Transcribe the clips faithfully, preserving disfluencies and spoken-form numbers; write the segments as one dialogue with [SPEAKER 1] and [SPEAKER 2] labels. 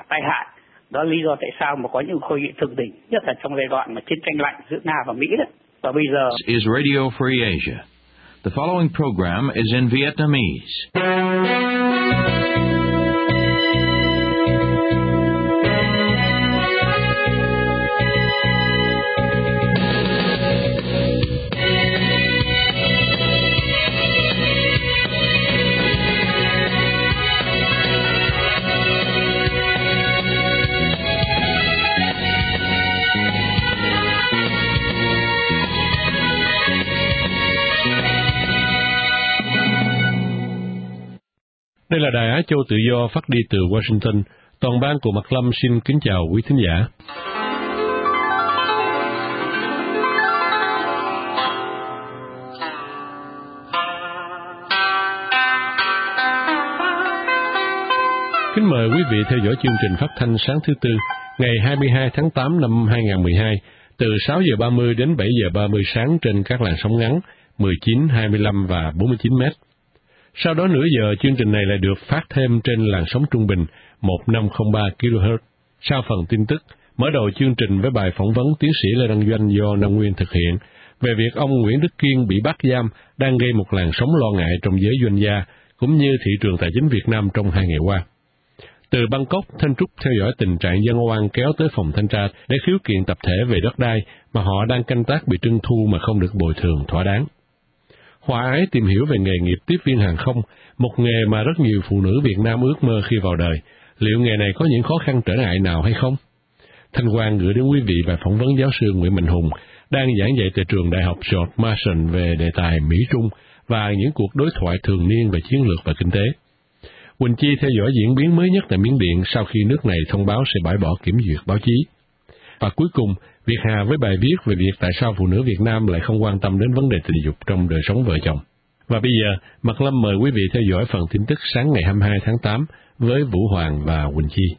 [SPEAKER 1] tai hại. Đó là lý do tại sao mà có những hội nghị thượng đỉnh, nhất là trong giai đoạn mà chiến tranh lạnh giữa Nga và Mỹ đấy. Và bây giờ
[SPEAKER 2] is Radio Free Asia. The following program is in Vietnamese.
[SPEAKER 3] Đây là Đài Á Châu Tự Do phát đi từ Washington. Toàn ban của Mạc Lâm xin kính chào quý thính giả. Kính mời quý vị theo dõi chương trình phát thanh sáng thứ Tư, ngày hai mươi hai tháng tám năm hai nghìn không trăm mười hai, từ sáu giờ ba mươi đến bảy giờ ba mươi sáng trên các làn sóng ngắn mười chín, hai mươi lăm và bốn mươi chín mét. Sau đó nửa giờ, chương trình này lại được phát thêm trên làn sóng trung bình một nghìn năm trăm lẻ ba ki lô héc. Sau phần tin tức, mở đầu chương trình với bài phỏng vấn tiến sĩ Lê Đăng Doanh do Nam Nguyên thực hiện về việc ông Nguyễn Đức Kiên bị bắt giam đang gây một làn sóng lo ngại trong giới doanh gia cũng như thị trường tài chính Việt Nam trong hai ngày qua. Từ Bangkok, Thanh Trúc theo dõi tình trạng dân oan kéo tới phòng thanh tra để khiếu kiện tập thể về đất đai mà họ đang canh tác bị trưng thu mà không được bồi thường thỏa đáng. Hòa Ái tìm hiểu về nghề nghiệp tiếp viên hàng không, một nghề mà rất nhiều phụ nữ Việt Nam ước mơ khi vào đời. Liệu nghề này có những khó khăn trở ngại nào hay không? Thanh Quang gửi đến quý vị bài phỏng vấn giáo sư Nguyễn Mạnh Hùng, đang giảng dạy tại trường Đại học George Mason về đề tài Mỹ-Trung và những cuộc đối thoại thường niên về chiến lược và kinh tế. Quỳnh Chi theo dõi diễn biến mới nhất tại Miến Điện sau khi nước này thông báo sẽ bãi bỏ kiểm duyệt báo chí. Và cuối cùng, Việt Hà với bài viết về việc tại sao phụ nữ Việt Nam lại không quan tâm đến vấn đề tình dục trong đời sống vợ chồng. Và bây giờ, Mạc Lâm mời quý vị theo dõi phần tin tức sáng ngày hai mươi hai tháng tám với Vũ Hoàng và Quỳnh Chi.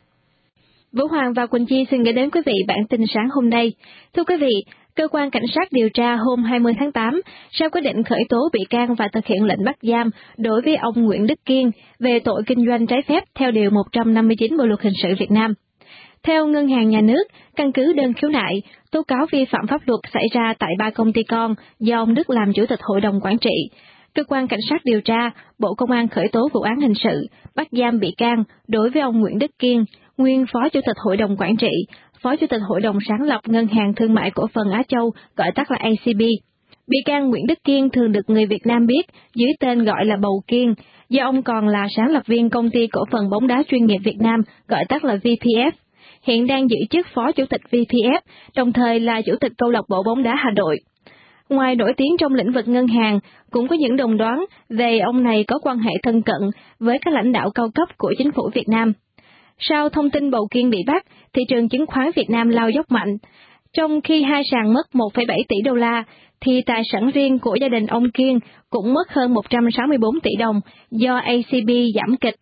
[SPEAKER 4] Vũ Hoàng và Quỳnh Chi xin gửi đến quý vị bản tin sáng hôm nay. Thưa quý vị, Cơ quan Cảnh sát điều tra hôm hai mươi tháng tám ra quyết định khởi tố bị can và thực hiện lệnh bắt giam đối với ông Nguyễn Đức Kiên về tội kinh doanh trái phép theo Điều một trăm năm mươi chín Bộ Luật Hình sự Việt Nam. Theo Ngân hàng Nhà nước, căn cứ đơn khiếu nại, tố cáo vi phạm pháp luật xảy ra tại ba công ty con do ông Đức làm chủ tịch hội đồng quản trị. Cơ quan Cảnh sát điều tra, Bộ Công an khởi tố vụ án hình sự, bắt giam bị can đối với ông Nguyễn Đức Kiên, nguyên Phó Chủ tịch Hội đồng Quản trị, Phó Chủ tịch Hội đồng sáng lập Ngân hàng Thương mại Cổ phần Á Châu, gọi tắt là a xê bê. Bị can Nguyễn Đức Kiên thường được người Việt Nam biết dưới tên gọi là Bầu Kiên, do ông còn là sáng lập viên Công ty Cổ phần Bóng đá chuyên nghiệp Việt Nam, gọi tắt là vê pê ép. Hiện đang giữ chức Phó Chủ tịch vê pê ép, đồng thời là Chủ tịch câu lạc bộ bóng đá Hà Nội. Ngoài nổi tiếng trong lĩnh vực ngân hàng, cũng có những đồn đoán về ông này có quan hệ thân cận với các lãnh đạo cao cấp của chính phủ Việt Nam. Sau thông tin Bầu Kiên bị bắt, thị trường chứng khoán Việt Nam lao dốc mạnh. Trong khi hai sàn mất một phẩy bảy tỷ đô la, thì tài sản riêng của gia đình ông Kiên cũng mất hơn một trăm sáu mươi bốn tỷ đồng do a xê bê giảm kịch.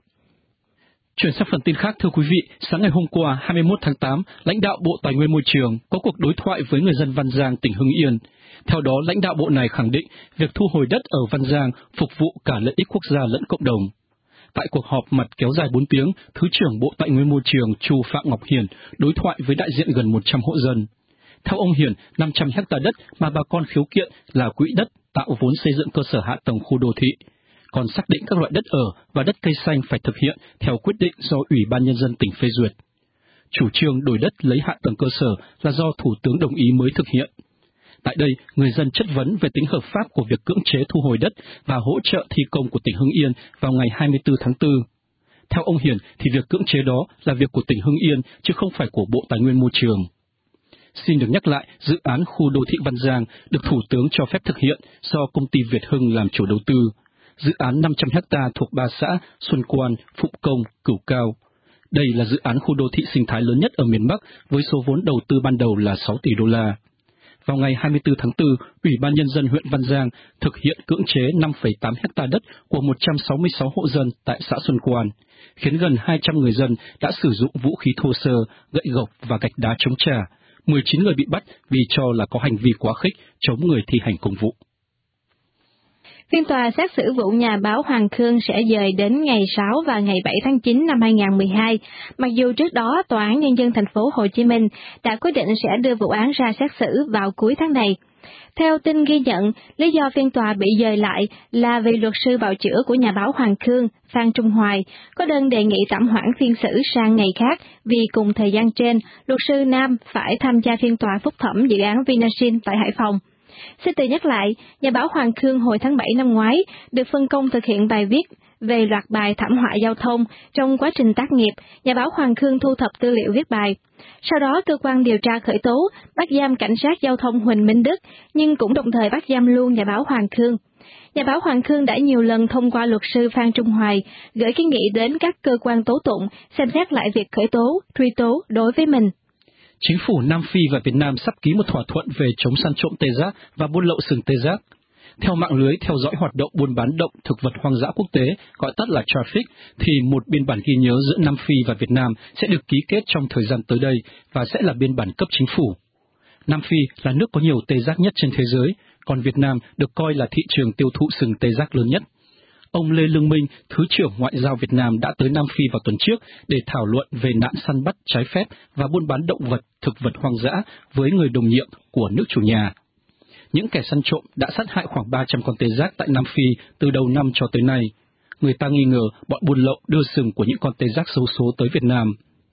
[SPEAKER 5] Chuyển sang phần tin khác, thưa quý vị, sáng ngày hôm qua hai mươi mốt tháng tám, lãnh đạo Bộ Tài nguyên Môi trường có cuộc đối thoại với người dân Văn Giang, tỉnh Hưng Yên. Theo đó, lãnh đạo bộ này khẳng định việc thu hồi đất ở Văn Giang phục vụ cả lợi ích quốc gia lẫn cộng đồng. Tại cuộc họp mặt kéo dài bốn tiếng, Thứ trưởng Bộ Tài nguyên Môi trường Chu Phạm Ngọc Hiển đối thoại với đại diện gần một trăm hộ dân. Theo ông Hiển, năm trăm héc ta đất mà bà con khiếu kiện là quỹ đất tạo vốn xây dựng cơ sở hạ tầng khu đô thị. Còn xác định các loại đất ở và đất cây xanh phải thực hiện theo quyết định do Ủy ban Nhân dân tỉnh phê duyệt. Chủ trương đổi đất lấy hạ tầng cơ sở là do Thủ tướng đồng ý mới thực hiện. Tại đây, người dân chất vấn về tính hợp pháp của việc cưỡng chế thu hồi đất và hỗ trợ thi công của tỉnh Hưng Yên vào ngày hai mươi tư tháng tư. Theo ông Hiển, thì việc cưỡng chế đó là việc của tỉnh Hưng Yên, chứ không phải của Bộ Tài nguyên Môi trường. Xin được nhắc lại, dự án khu đô thị Văn Giang được Thủ tướng cho phép thực hiện do công ty Việt Hưng làm chủ đầu tư. Dự án năm trăm héc ta thuộc ba xã Xuân Quan, Phụng Công, Cửu Cao. Đây là dự án khu đô thị sinh thái lớn nhất ở miền Bắc với số vốn đầu tư ban đầu là sáu tỷ đô la. Vào ngày hai mươi tư tháng tư, Ủy ban Nhân dân huyện Văn Giang thực hiện cưỡng chế năm phẩy tám héc ta đất của một trăm sáu mươi sáu hộ dân tại xã Xuân Quan, khiến gần hai trăm người dân đã sử dụng vũ khí thô sơ, gậy gộc và gạch đá chống trả. mười chín người bị bắt vì cho là có hành vi quá khích chống người thi hành công vụ.
[SPEAKER 4] Phiên tòa xét xử vụ nhà báo Hoàng Khương sẽ dời đến ngày sáu và ngày bảy tháng chín năm hai nghìn không trăm mười hai, mặc dù trước đó Tòa án Nhân dân thành phố Hồ Chí Minh đã quyết định sẽ đưa vụ án ra xét xử vào cuối tháng này. Theo tin ghi nhận, lý do phiên tòa bị dời lại là vì luật sư bào chữa của nhà báo Hoàng Khương, Phan Trung Hoài, có đơn đề nghị tạm hoãn phiên xử sang ngày khác vì cùng thời gian trên, luật sư Nam phải tham gia phiên tòa phúc thẩm dự án Vinasin tại Hải Phòng. Xin tự nhắc lại, nhà báo Hoàng Khương hồi tháng bảy năm ngoái được phân công thực hiện bài viết về loạt bài thảm họa giao thông. Trong quá trình tác nghiệp, nhà báo Hoàng Khương thu thập tư liệu viết bài. Sau đó, cơ quan điều tra khởi tố, bắt giam cảnh sát giao thông Huỳnh Minh Đức, nhưng cũng đồng thời bắt giam luôn nhà báo Hoàng Khương. Nhà báo Hoàng Khương đã nhiều lần thông qua luật sư Phan Trung Hoài gửi kiến nghị đến các cơ quan tố tụng xem xét lại việc khởi tố, truy tố đối với mình.
[SPEAKER 5] Chính phủ Nam Phi và Việt Nam sắp ký một thỏa thuận về chống săn trộm tê giác và buôn lậu sừng tê giác. Theo mạng lưới theo dõi hoạt động buôn bán động thực vật hoang dã quốc tế, gọi tắt là Traffic, thì một biên bản ghi nhớ giữa Nam Phi và Việt Nam sẽ được ký kết trong thời gian tới đây và sẽ là biên bản cấp chính phủ. Nam Phi là nước có nhiều tê giác nhất trên thế giới, còn Việt Nam được coi là thị trường tiêu thụ sừng tê giác lớn nhất. Ông Lê Lương Minh, Thứ trưởng Ngoại giao Việt Nam đã tới Nam Phi vào tuần trước để thảo luận về nạn săn bắt trái phép và buôn bán động vật, thực vật hoang dã với người đồng nhiệm của nước chủ nhà. Những kẻ săn trộm đã sát hại khoảng ba trăm con tê giác tại Nam Phi từ đầu năm cho tới nay. Người ta nghi ngờ bọn buôn lậu đưa sừng của những con tê giác xấu số tới Việt Nam.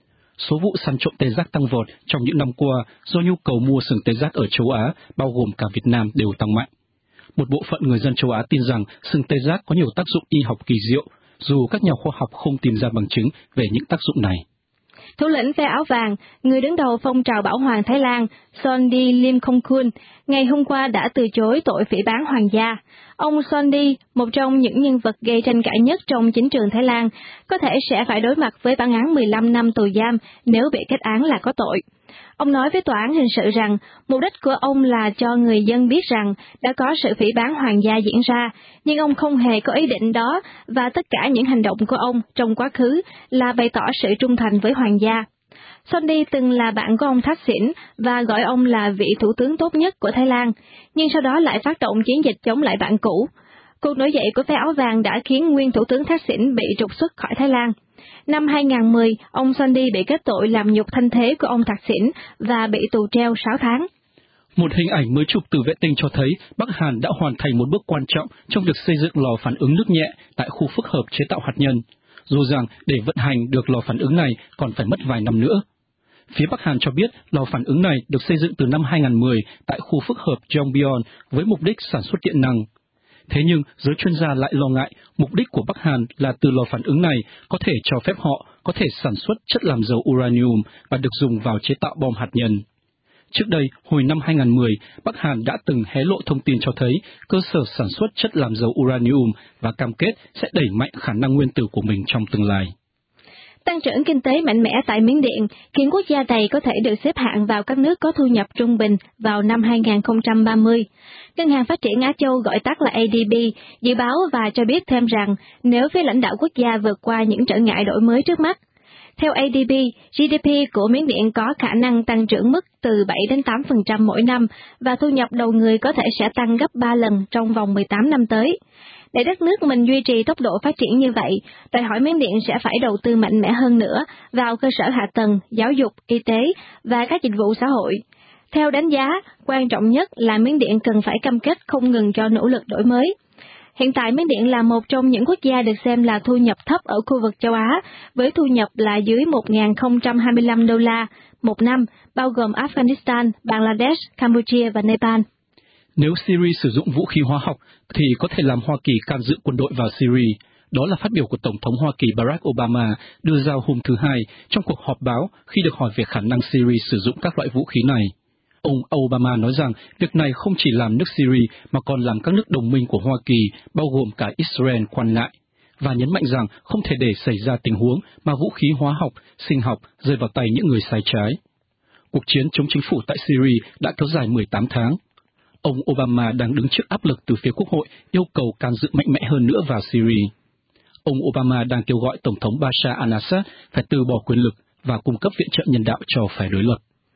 [SPEAKER 5] Số vụ săn trộm tê giác tăng vọt trong những năm qua do nhu cầu mua sừng tê giác ở châu Á, bao gồm cả Việt Nam, đều tăng mạnh. Một bộ phận người dân châu Á tin rằng sừng tê giác có nhiều tác dụng y học kỳ diệu, dù các nhà khoa học không tìm ra bằng chứng về những tác dụng này.
[SPEAKER 4] Thủ lĩnh phe áo vàng, người đứng đầu phong trào bảo hoàng Thái Lan, Sondi Limkongkul, ngày hôm qua đã từ chối tội phỉ báng hoàng gia. Ông Sondi, một trong những nhân vật gây tranh cãi nhất trong chính trường Thái Lan, có thể sẽ phải đối mặt với bản án mười lăm năm tù giam nếu bị kết án là có tội. Ông nói với tòa án hình sự rằng mục đích của ông là cho người dân biết rằng đã có sự phỉ báng hoàng gia diễn ra, nhưng ông không hề có ý định đó và tất cả những hành động của ông trong quá khứ là bày tỏ sự trung thành với hoàng gia. Sondi từng là bạn của ông Thaksin và gọi ông là vị thủ tướng tốt nhất của Thái Lan, nhưng sau đó lại phát động chiến dịch chống lại bạn cũ. Cuộc nổi dậy của phe áo vàng đã khiến nguyên thủ tướng Thaksin bị trục xuất khỏi Thái Lan. Năm hai nghìn không trăm mười, ông Sondi bị kết tội làm nhục thanh thế của ông Thaksin và bị tù treo sáu tháng.
[SPEAKER 5] Một hình ảnh mới chụp từ vệ tinh cho thấy Bắc Hàn đã hoàn thành một bước quan trọng trong việc xây dựng lò phản ứng nước nhẹ tại khu phức hợp chế tạo hạt nhân, dù rằng để vận hành được lò phản ứng này còn phải mất vài năm nữa. Phía Bắc Hàn cho biết lò phản ứng này được xây dựng từ năm hai nghìn không trăm mười tại khu phức hợp Yongbyon với mục đích sản xuất điện năng. Thế nhưng, giới chuyên gia lại lo ngại mục đích của Bắc Hàn là từ lò phản ứng này có thể cho phép họ có thể sản xuất chất làm dầu uranium và được dùng vào chế tạo bom hạt nhân. Trước đây, hồi năm hai nghìn không trăm mười, Bắc Hàn đã từng hé lộ thông tin cho thấy cơ sở sản xuất chất làm dầu uranium và cam kết sẽ đẩy mạnh khả năng nguyên tử của mình trong tương lai.
[SPEAKER 4] Tăng trưởng kinh tế mạnh mẽ tại Miến Điện khiến quốc gia này có thể được xếp hạng vào các nước có thu nhập trung bình vào năm hai nghìn không trăm ba mươi. Ngân hàng Phát triển Á Châu gọi tắt là A D B dự báo và cho biết thêm rằng nếu phía lãnh đạo quốc gia vượt qua những trở ngại đổi mới trước mắt, theo A D B, G D P của Miến Điện có khả năng tăng trưởng mức từ bảy đến tám phần trăm mỗi năm và thu nhập đầu người có thể sẽ tăng gấp ba lần trong vòng mười tám năm tới. Để đất nước mình duy trì tốc độ phát triển như vậy, đòi hỏi Miến Điện sẽ phải đầu tư mạnh mẽ hơn nữa vào cơ sở hạ tầng, giáo dục, y tế và các dịch vụ xã hội. Theo đánh giá, quan trọng nhất là Miến Điện cần phải cam kết không ngừng cho nỗ lực đổi mới. Hiện tại Miến Điện là một trong những quốc gia được xem là thu nhập thấp ở khu vực châu Á, với thu nhập là dưới một nghìn không trăm hai mươi lăm đô la một năm, bao gồm Afghanistan, Bangladesh, Campuchia và Nepal.
[SPEAKER 5] Nếu Syria sử dụng vũ khí hóa học, thì có thể làm Hoa Kỳ can dự quân đội vào Syria. Đó là phát biểu của Tổng thống Hoa Kỳ Barack Obama đưa ra hôm thứ Hai trong cuộc họp báo khi được hỏi về khả năng Syria sử dụng các loại vũ khí này. Ông Obama nói rằng việc này không chỉ làm nước Syria mà còn làm các nước đồng minh của Hoa Kỳ, bao gồm cả Israel, quan ngại, và nhấn mạnh rằng không thể để xảy ra tình huống mà vũ khí hóa học, sinh học rơi vào tay những người sai trái. Cuộc chiến chống chính phủ tại Syria đã kéo dài mười tám tháng. Ông Obama đang đứng trước áp lực từ phía Quốc hội yêu cầu can dự mạnh mẽ hơn nữa vào Syria. Ông Obama đang kêu gọi Tổng thống Bashar al-Assad phải từ bỏ quyền lực và cung cấp viện trợ nhân đạo cho phe đối lập.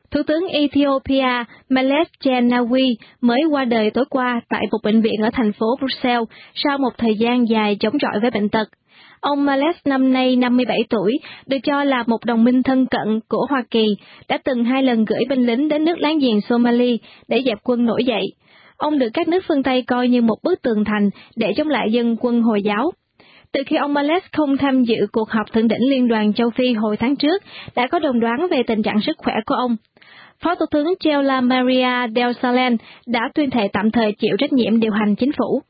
[SPEAKER 4] Thủ tướng Ethiopia Meles Zenawi mới qua đời tối qua tại một bệnh viện ở thành phố Brussels sau một thời gian dài chống chọi với bệnh tật. Ông Meles năm nay năm mươi bảy tuổi, được cho là một đồng minh thân cận của Hoa Kỳ, đã từng hai lần gửi binh lính đến nước láng giềng Somalia để dẹp quân nổi dậy. Ông được các nước phương Tây coi như một bức tường thành để chống lại dân quân Hồi giáo. Từ khi ông Meles không tham dự cuộc họp thượng đỉnh Liên đoàn châu Phi hồi tháng trước, đã có đồn đoán về tình trạng sức khỏe của ông. Phó Thủ tướng Gela Maria Del Salen đã tuyên thệ tạm thời chịu trách nhiệm điều hành chính phủ.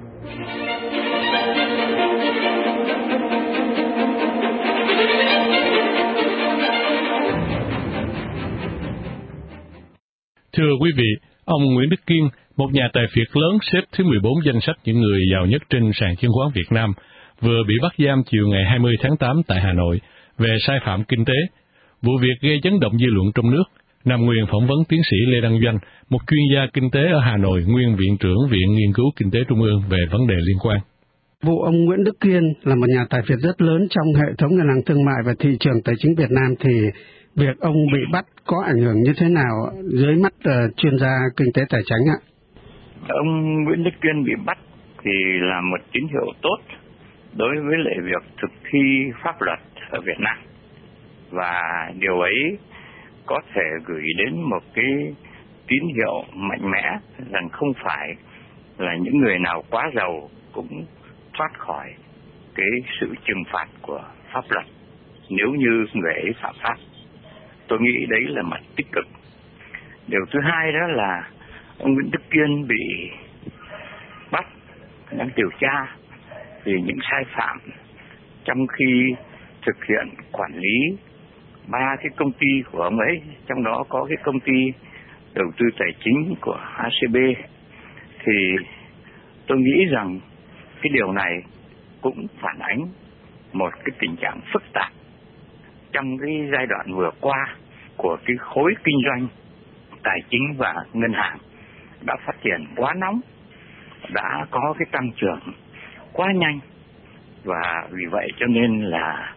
[SPEAKER 3] Thưa quý vị, ông Nguyễn Đức Kiên, một nhà tài phiệt lớn xếp thứ mười bốn danh sách những người giàu nhất trên sàn chứng khoán Việt Nam, vừa bị bắt giam chiều ngày hai mươi tháng tám tại Hà Nội về sai phạm kinh tế. Vụ việc gây chấn động dư luận trong nước. Nam Nguyên phỏng vấn tiến sĩ Lê Đăng Doanh, một chuyên gia kinh tế ở Hà Nội, nguyên Viện trưởng Viện Nghiên cứu Kinh tế Trung ương về vấn đề liên quan.
[SPEAKER 6] Vụ ông Nguyễn Đức Kiên là một nhà tài phiệt rất lớn trong hệ thống ngân hàng thương mại và thị trường tài chính Việt Nam, thì việc ông bị bắt có ảnh hưởng như thế nào dưới mắt uh, chuyên gia kinh tế tài chính ạ?
[SPEAKER 7] Ông Nguyễn Đức Kiên bị bắt thì là một tín hiệu tốt đối với lại việc thực thi pháp luật ở Việt Nam, và điều ấy có thể gửi đến một cái tín hiệu mạnh mẽ rằng không phải là những người nào quá giàu cũng thoát khỏi cái sự trừng phạt của pháp luật nếu như người ấy phạm pháp. Tôi nghĩ đấy là mặt tích cực. Điều thứ hai đó là ông Nguyễn Đức Kiên bị bắt đang điều tra vì những sai phạm trong khi thực hiện quản lý ba cái công ty của ông ấy, trong đó có cái công ty đầu tư tài chính của a xê bê. Thì tôi nghĩ rằng cái điều này cũng phản ánh một cái tình trạng phức tạp trong cái giai đoạn vừa qua của cái khối kinh doanh tài chính và ngân hàng đã phát triển quá nóng, đã có cái tăng trưởng quá nhanh, và vì vậy cho nên là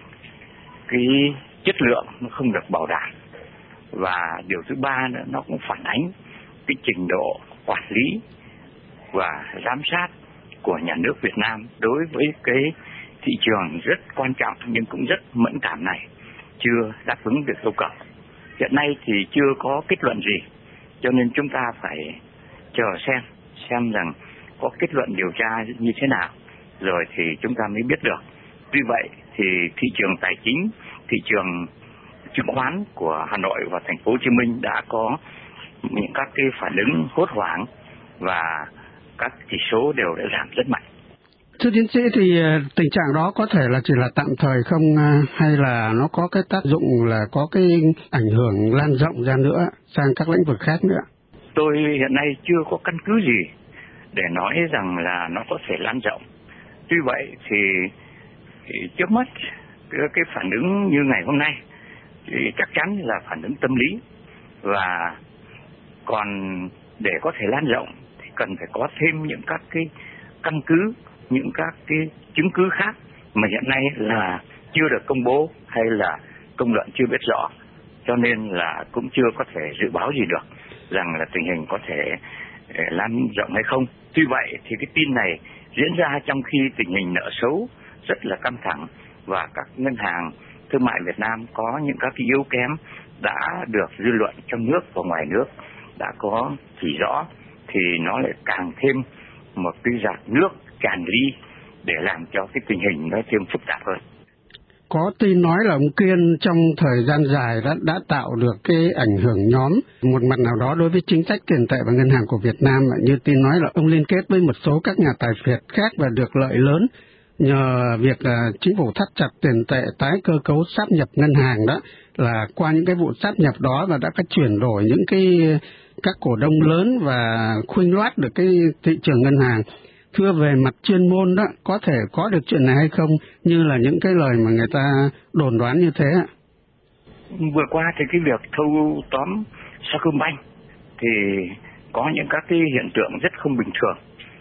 [SPEAKER 7] cái chất lượng nó không được bảo đảm. Và điều thứ ba nữa, nó cũng phản ánh cái trình độ quản lý và giám sát của nhà nước Việt Nam đối với cái thị trường rất quan trọng nhưng cũng rất mẫn cảm này chưa đáp ứng được yêu cầu. Hiện nay thì chưa có kết luận gì, cho nên chúng ta phải chờ xem xem rằng có kết luận điều tra như thế nào, rồi thì chúng ta mới biết được. Tuy vậy thì thị trường tài chính, thị trường chứng khoán của Hà Nội và thành phố Hồ Chí Minh đã có những các cái phản ứng hốt hoảng và các chỉ số đều đã giảm rất mạnh.
[SPEAKER 6] Thưa tiến sĩ, thì tình trạng đó có thể là chỉ là tạm thời không, hay là nó có cái tác dụng là có cái ảnh hưởng lan rộng ra nữa sang các lĩnh vực khác nữa?
[SPEAKER 7] Tôi hiện nay chưa có căn cứ gì để nói rằng là nó có thể lan rộng. Tuy vậy thì, thì trước mắt cái, cái phản ứng như ngày hôm nay thì chắc chắn là phản ứng tâm lý, và còn để có thể lan rộng thì cần phải có thêm những các cái căn cứ, những các cái chứng cứ khác mà hiện nay là chưa được công bố hay là công luận chưa biết rõ, cho nên là cũng chưa có thể dự báo gì được rằng là tình hình có thể lan rộng hay không. Tuy vậy thì cái tin này diễn ra trong khi tình hình nợ xấu rất là căng thẳng và các ngân hàng thương mại Việt Nam có những các cái yếu kém đã được dư luận trong nước và ngoài nước đã có chỉ rõ, thì nó lại càng thêm một cái giạt nước tràn ly để làm cho cái tình hình nó thêm phức tạp hơn.
[SPEAKER 6] Có tin nói là ông Kiên trong thời gian dài đã, đã tạo được cái ảnh hưởng nhóm một mặt nào đó đối với chính sách tiền tệ và ngân hàng của Việt Nam. Như tin nói là ông liên kết với một số các nhà tài phiệt khác và được lợi lớn nhờ việc uh, chính phủ thắt chặt tiền tệ, tái cơ cấu sáp nhập ngân hàng, đó là qua những cái vụ sáp nhập đó và đã phải chuyển đổi những cái các cổ đông lớn và khuếch loát được cái thị trường ngân hàng. Thưa, về mặt chuyên môn đó, có thể có được chuyện này hay không, như là những cái lời mà người ta đồn đoán như thế ạ?
[SPEAKER 7] Vừa qua thì cái việc thâu tóm Sacombank thì có những các cái hiện tượng rất không bình thường,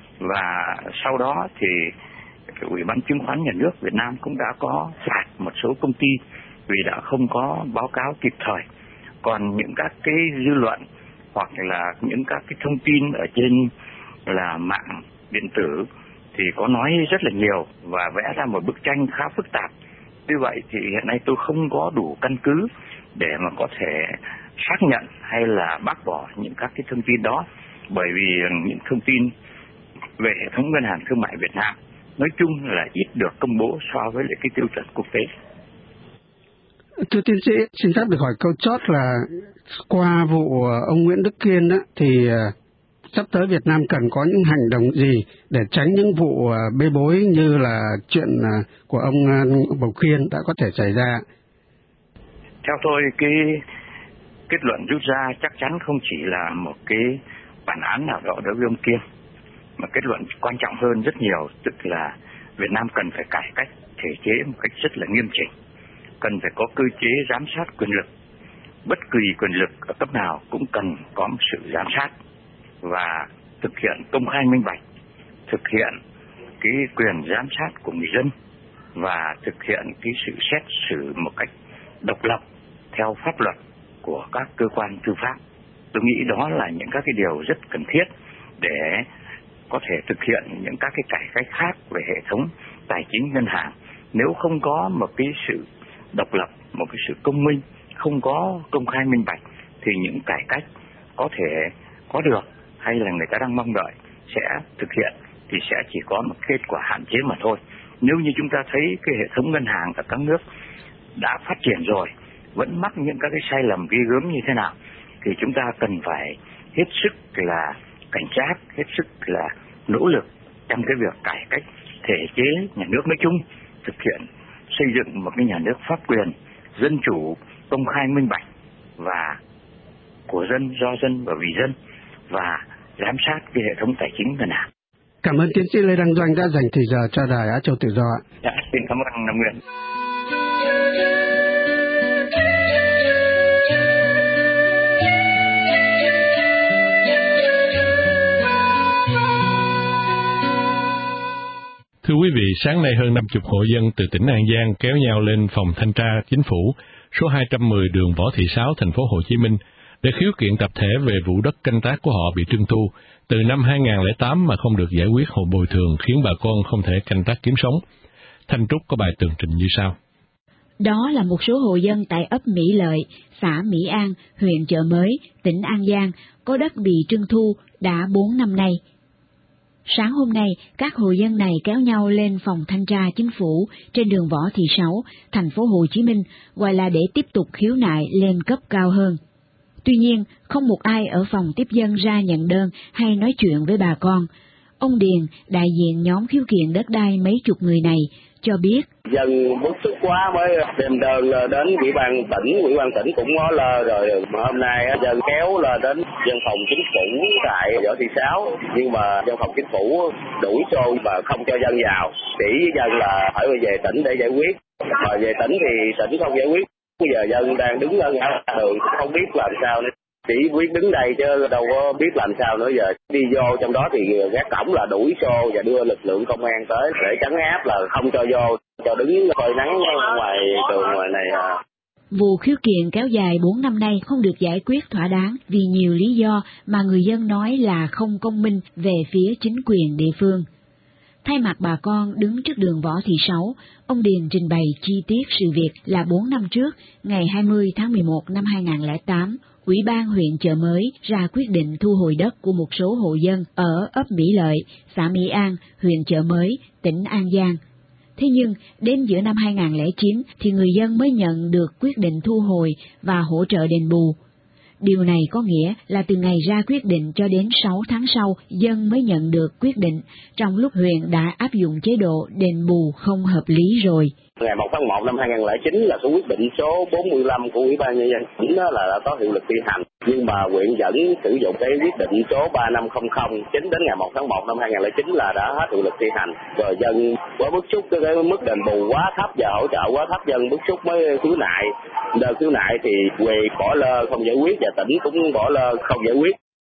[SPEAKER 7] và sau đó thì Ủy ban Chứng khoán Nhà nước Việt Nam cũng đã có phạt một số công ty vì đã không có báo cáo kịp thời Còn những các cái dư luận hoặc là những các cái thông tin ở trên là mạng điện tử thì có nói rất là nhiều và vẽ ra một bức tranh khá phức tạp. Như vậy thì hiện nay tôi không có đủ căn cứ để mà có thể xác nhận hay là bác bỏ những các cái thông tin đó, bởi vì những thông tin về hệ thống ngân hàng thương mại Việt Nam nói chung là ít được công bố so với lại cái tiêu chuẩn quốc tế.
[SPEAKER 6] Thưa tiến sĩ, xin phép được hỏi câu chót là qua vụ ông Nguyễn Đức Kiên đó, thì sắp tới Việt Nam cần có những hành động gì để tránh những vụ bê bối như là chuyện của ông Bầu Kiên đã có thể xảy ra?
[SPEAKER 7] Theo tôi, cái kết luận rút ra chắc chắn không chỉ là một cái bản án nào đó đối với ông Kiên, mà kết luận quan trọng hơn rất nhiều, tức là Việt Nam cần phải cải cách thể chế một cách rất là nghiêm chỉnh, cần phải có cơ chế giám sát quyền lực. Bất kỳ quyền lực ở cấp nào cũng cần có một sự giám sát và thực hiện công khai minh bạch, thực hiện cái quyền giám sát của người dân và thực hiện cái sự xét xử một cách độc lập theo pháp luật của các cơ quan tư pháp. Tôi nghĩ đó là những các cái điều rất cần thiết để có thể thực hiện những các cái cải cách khác về hệ thống tài chính ngân hàng. Nếu không có một cái sự độc lập, một cái sự công minh, không có công khai minh bạch thì những cải cách có thể có được hay là người ta đang mong đợi sẽ thực hiện thì sẽ chỉ có một kết quả hạn chế mà thôi. Nếu như chúng ta thấy cái hệ thống ngân hàng ở các nước đã phát triển rồi vẫn mắc những các cái sai lầm ghê gớm như thế nào thì chúng ta cần phải hết sức là cảnh giác, hết sức là nỗ lực trong cái việc cải cách thể chế nhà nước nói chung, thực hiện xây dựng một cái nhà nước pháp quyền, dân chủ, công khai minh bạch và của dân, do dân và vì dân, và giám sát cái hệ thống tài chính ngân hàng.
[SPEAKER 6] Cảm ơn tiến sĩ Lê Đăng Doanh đã dành thời giờ cho Đài Á Châu Tự Do.
[SPEAKER 7] Dạ, xin cảm ơn Nam Nguyên.
[SPEAKER 3] Thưa quý vị, sáng nay hơn năm mươi hộ dân từ tỉnh An Giang kéo nhau lên phòng thanh tra chính phủ số hai trăm mười đường Võ Thị Sáu, thành phố Hồ Chí Minh để khiếu kiện tập thể về vụ đất canh tác của họ bị trưng thu từ năm hai không không tám mà không được giải quyết hộ bồi thường, khiến bà con không thể canh tác kiếm sống. Thanh Trúc có bài tường trình như sau.
[SPEAKER 8] Đó là một số hộ dân tại ấp Mỹ Lợi, xã Mỹ An, huyện Chợ Mới, tỉnh An Giang có đất bị trưng thu đã bốn năm nay. Sáng hôm nay, các hộ dân này kéo nhau lên phòng thanh tra chính phủ trên đường Võ Thị Sáu, thành phố Hồ Chí Minh, gọi là để tiếp tục khiếu nại lên cấp cao hơn. Tuy nhiên, không một ai ở phòng tiếp dân ra nhận đơn hay nói chuyện với bà con. Ông Điền, đại diện nhóm khiếu kiện đất đai mấy chục người này, cho biết.
[SPEAKER 9] Dân bức xúc quá mới đem đơn đến ủy ban tỉnh, ủy ban tỉnh cũng ngó lơ rồi. Mà hôm nay dân kéo là đến văn phòng chính phủ tại Võ Thị Sáu, nhưng mà văn phòng chính phủ đuổi xô và không cho dân vào. Chỉ với dân là phải về tỉnh để giải quyết. Mà về tỉnh thì tỉnh không giải quyết. Bây giờ dân đang đứng ở ngã đường không biết làm sao nữa. Chỉ biết đứng đây chứ đâu có biết làm sao nữa giờ. Đi vô trong đó thì gác cổng là đuổi xô và đưa lực lượng công an tới để trấn áp là không cho vô, cho đứng coi nắng ngoài đường ngoài này à.
[SPEAKER 8] Vụ khiếu kiện kéo dài bốn năm nay không được giải quyết thỏa đáng vì nhiều lý do mà người dân nói là không công minh về phía chính quyền địa phương. Thay mặt bà con đứng trước đường Võ Thị Sáu, ông Điền trình bày chi tiết sự việc là bốn năm trước, ngày hai mươi tháng mười một năm hai nghìn không trăm lẻ tám, Ủy ban huyện Chợ Mới ra quyết định thu hồi đất của một số hộ dân ở ấp Mỹ Lợi, xã Mỹ An, huyện Chợ Mới, tỉnh An Giang. Thế nhưng, đến giữa năm hai nghìn không trăm lẻ chín thì người dân mới nhận được quyết định thu hồi và hỗ trợ đền bù. Điều này có nghĩa là từ ngày ra quyết định cho đến sáu tháng sau, dân mới nhận được quyết định, trong lúc huyện đã áp dụng chế độ đền bù không hợp lý rồi.
[SPEAKER 9] Ngày một tháng một năm hai nghìn không trăm lẻ chín là cái quyết định số bốn mươi lăm của Ủy ban Nhân dân tỉnh là đã có hiệu lực thi hành. Nhưng mà huyện vẫn sử dụng cái quyết định số ba năm không không, chính đến ngày một tháng một năm hai nghìn không trăm lẻ chín là đã hết hiệu lực thi hành. Rồi dân quá bức xúc cái, cái mức đền bù quá thấp và hỗ trợ quá thấp, dân bức xúc mới khiếu nại. Đơn khiếu nại thì huyện bỏ lơ không giải quyết và tỉnh cũng bỏ lơ không giải quyết.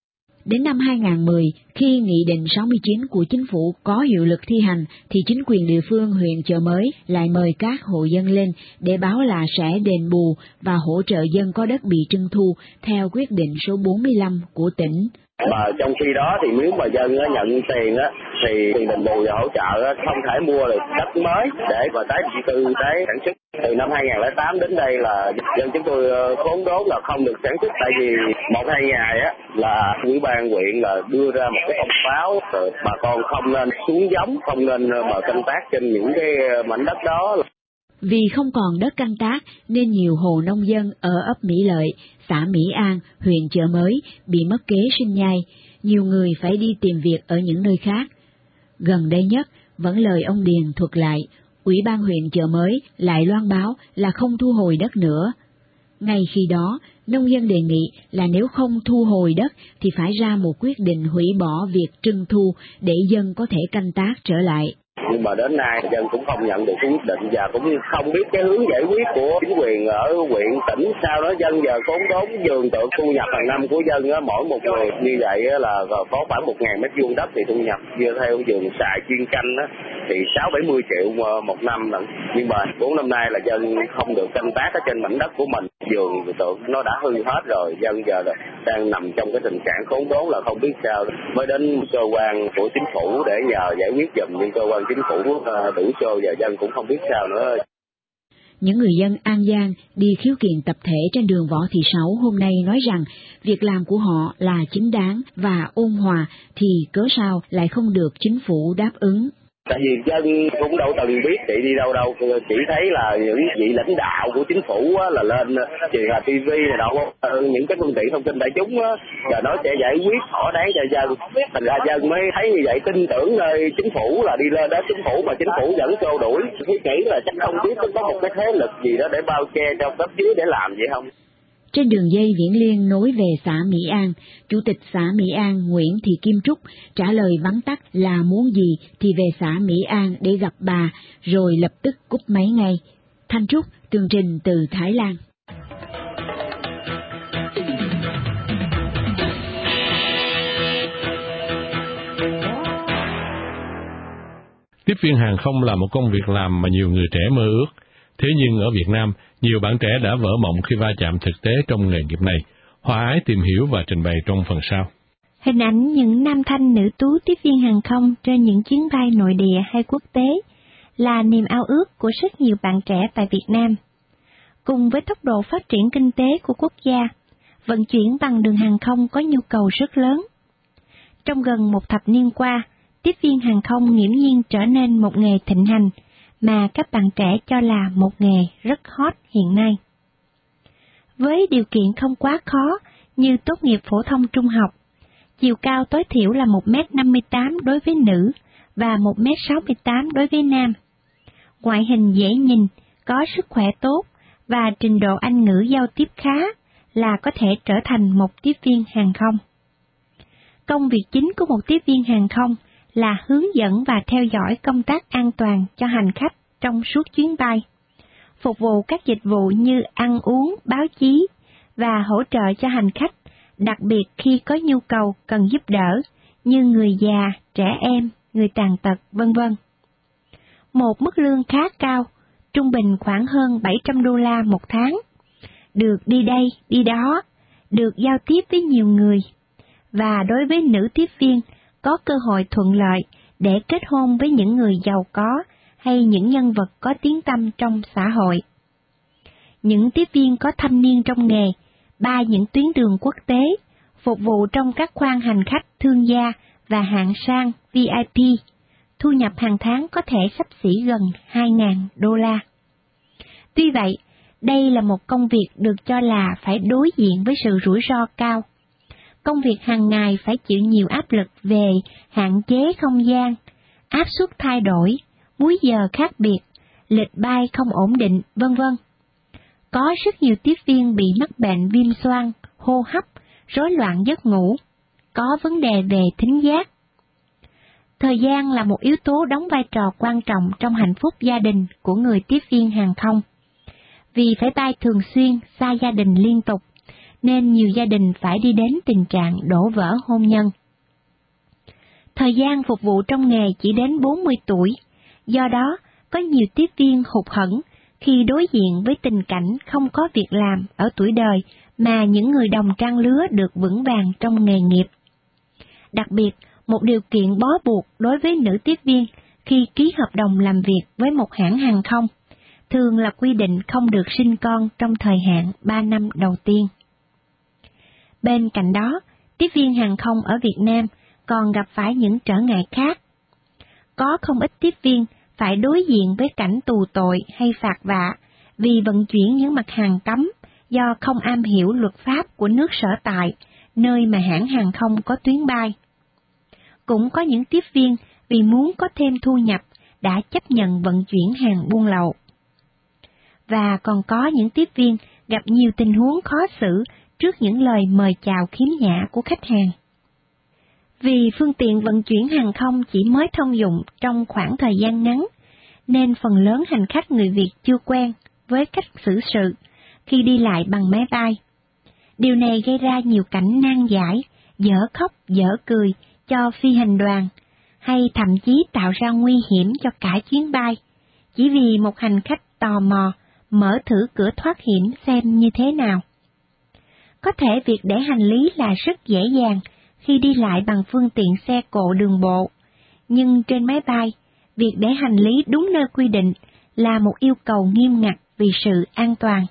[SPEAKER 8] Đến năm hai không một không, khi Nghị định sáu mươi chín của Chính phủ có hiệu lực thi hành, thì chính quyền địa phương huyện Chợ Mới lại mời các hộ dân lên để báo là sẽ đền bù và hỗ trợ dân có đất bị trưng thu theo quyết định số bốn mươi lăm của tỉnh.
[SPEAKER 9] Mà trong khi đó thì nếu mà dân nhận tiền á thì tiền đền bù và hỗ trợ không thể mua được đất mới để mà tái định cư, tái sản xuất. Từ năm hai không không tám đến đây là dân chúng tôi khốn đốn là không được sản xuất, tại vì một hai ngày á là ủy ban huyện là đưa ra một cái thông báo rồi bà con không nên xuống giống, không nên mà canh tác trên những cái mảnh đất đó.
[SPEAKER 8] Vì không còn đất canh tác nên nhiều hộ nông dân ở ấp Mỹ Lợi, xã Mỹ An, huyện Chợ Mới bị mất kế sinh nhai, nhiều người phải đi tìm việc ở những nơi khác. Gần đây nhất, vẫn lời ông Điền thuật lại, Ủy ban huyện Chợ Mới lại loan báo là không thu hồi đất nữa. Ngay khi đó, nông dân đề nghị là nếu không thu hồi đất thì phải ra một quyết định hủy bỏ việc trưng thu để dân có thể canh tác trở lại.
[SPEAKER 9] Nhưng mà đến nay dân cũng không nhận được quyết định và cũng không biết cái hướng giải quyết của chính quyền ở huyện tỉnh sao đó. Dân giờ khốn đốn, vườn tượng thu nhập hàng năm của dân á, mỗi một người như vậy là có khoảng một ngàn mét vuông đất thì thu nhập vừa theo vườn xài chuyên canh á thì sáu bảy mươi triệu một năm lận. Nhưng mà bốn năm nay là dân không được canh tác ở trên mảnh đất của mình, vườn tượng nó đã hư hết rồi, dân giờ là đang nằm trong cái tình trạng khốn đốn là không biết sao, mới đến cơ quan của chính phủ để nhờ giải quyết giùm, nhưng cơ quan chính phủ đủ xô và dân cũng không biết sao nữa.
[SPEAKER 8] Những người dân An Giang đi khiếu kiện tập thể trên đường Võ Thị Sáu hôm nay nói rằng việc làm của họ là chính đáng và ôn hòa, thì cớ sao lại không được chính phủ đáp ứng.
[SPEAKER 9] Tại vì dân cũng đâu từng biết chị đi đâu đâu, chỉ thấy là những vị lãnh đạo của chính phủ á, là lên truyền hình ti vi này đó, những cái phương tiện thông tin đại chúng á, và nó sẽ giải quyết thỏa đáng cho dân. Thành ra dân mới thấy như vậy, tin tưởng nơi chính phủ là đi lên đó chính phủ mà chính phủ vẫn xô đuổi. Tôi nghĩ là chắc không biết có một cái thế lực gì đó để bao che cho cấp dưới để làm vậy không.
[SPEAKER 8] Trên đường dây Viễn Liên nối về xã Mỹ An, Chủ tịch xã Mỹ An Nguyễn Thị Kim Trúc trả lời vắn tắt là muốn gì thì về xã Mỹ An để gặp bà, rồi lập tức cúp máy ngay. Thanh Trúc, tường trình từ Thái Lan.
[SPEAKER 3] Tiếp viên hàng không là một công việc làm mà nhiều người trẻ mơ ước. Thế nhưng ở Việt Nam, nhiều bạn trẻ đã vỡ mộng khi va chạm thực tế trong nghề nghiệp này. Hòa Ái tìm hiểu và trình bày trong phần sau.
[SPEAKER 10] Hình ảnh những nam thanh nữ tú tiếp viên hàng không trên những chuyến bay nội địa hay quốc tế là niềm ao ước của rất nhiều bạn trẻ tại Việt Nam. Cùng với tốc độ phát triển kinh tế của quốc gia, vận chuyển bằng đường hàng không có nhu cầu rất lớn. Trong gần một thập niên qua, tiếp viên hàng không nghiễm nhiên trở nên một nghề thịnh hành, mà các bạn trẻ cho là một nghề rất hot hiện nay. Với điều kiện không quá khó như tốt nghiệp phổ thông trung học, chiều cao tối thiểu là một mét năm mươi tám đối với nữ và một mét sáu mươi tám đối với nam. Ngoại hình dễ nhìn, có sức khỏe tốt và trình độ Anh ngữ giao tiếp khá là có thể trở thành một tiếp viên hàng không. Công việc chính của một tiếp viên hàng không là hướng dẫn và theo dõi công tác an toàn cho hành khách trong suốt chuyến bay, phục vụ các dịch vụ như ăn uống, báo chí và hỗ trợ cho hành khách, đặc biệt khi có nhu cầu cần giúp đỡ như người già, trẻ em, người tàn tật, vân vân. Một mức lương khá cao, trung bình khoảng hơn bảy trăm đô la một tháng, được đi đây, đi đó, được giao tiếp với nhiều người, và đối với nữ tiếp viên có cơ hội thuận lợi để kết hôn với những người giàu có hay những nhân vật có tiếng tăm trong xã hội. Những tiếp viên có thâm niên trong nghề, bay những tuyến đường quốc tế, phục vụ trong các khoang hành khách thương gia và hạng sang V I P, thu nhập hàng tháng có thể xấp xỉ gần hai nghìn đô la. Tuy vậy, đây là một công việc được cho là phải đối diện với sự rủi ro cao. Công việc hàng ngày phải chịu nhiều áp lực về hạn chế không gian, áp suất thay đổi, múi giờ khác biệt, lịch bay không ổn định, vân vân. Có rất nhiều tiếp viên bị mắc bệnh viêm xoang, hô hấp, rối loạn giấc ngủ, có vấn đề về thính giác. Thời gian là một yếu tố đóng vai trò quan trọng trong hạnh phúc gia đình của người tiếp viên hàng không. Vì phải bay thường xuyên, xa gia đình liên tục, nên nhiều gia đình phải đi đến tình trạng đổ vỡ hôn nhân. Thời gian phục vụ trong nghề chỉ đến bốn mươi tuổi, do đó có nhiều tiếp viên hụt hẫng khi đối diện với tình cảnh không có việc làm ở tuổi đời mà những người đồng trang lứa được vững vàng trong nghề nghiệp. Đặc biệt, một điều kiện bó buộc đối với nữ tiếp viên khi ký hợp đồng làm việc với một hãng hàng không, thường là quy định không được sinh con trong thời hạn ba năm đầu tiên. Bên cạnh đó, tiếp viên hàng không ở Việt Nam còn gặp phải những trở ngại khác. Có không ít tiếp viên phải đối diện với cảnh tù tội hay phạt vạ vì vận chuyển những mặt hàng cấm do không am hiểu luật pháp của nước sở tại, nơi mà hãng hàng không có tuyến bay. Cũng có những tiếp viên vì muốn có thêm thu nhập đã chấp nhận vận chuyển hàng buôn lậu. Và còn có những tiếp viên gặp nhiều tình huống khó xử trước những lời mời chào khiếm nhã của khách hàng. Vì phương tiện vận chuyển hàng không chỉ mới thông dụng trong khoảng thời gian ngắn, nên phần lớn hành khách người Việt chưa quen với cách xử sự khi đi lại bằng máy bay. Điều này gây ra nhiều cảnh nan giải, dở khóc dở cười cho phi hành đoàn, hay thậm chí tạo ra nguy hiểm cho cả chuyến bay, chỉ vì một hành khách tò mò mở thử cửa thoát hiểm xem như thế nào. Có thể việc để hành lý là rất dễ dàng khi đi lại bằng phương tiện xe cộ đường bộ, nhưng trên máy bay, việc để hành lý đúng nơi quy định là một yêu cầu nghiêm ngặt vì sự an toàn.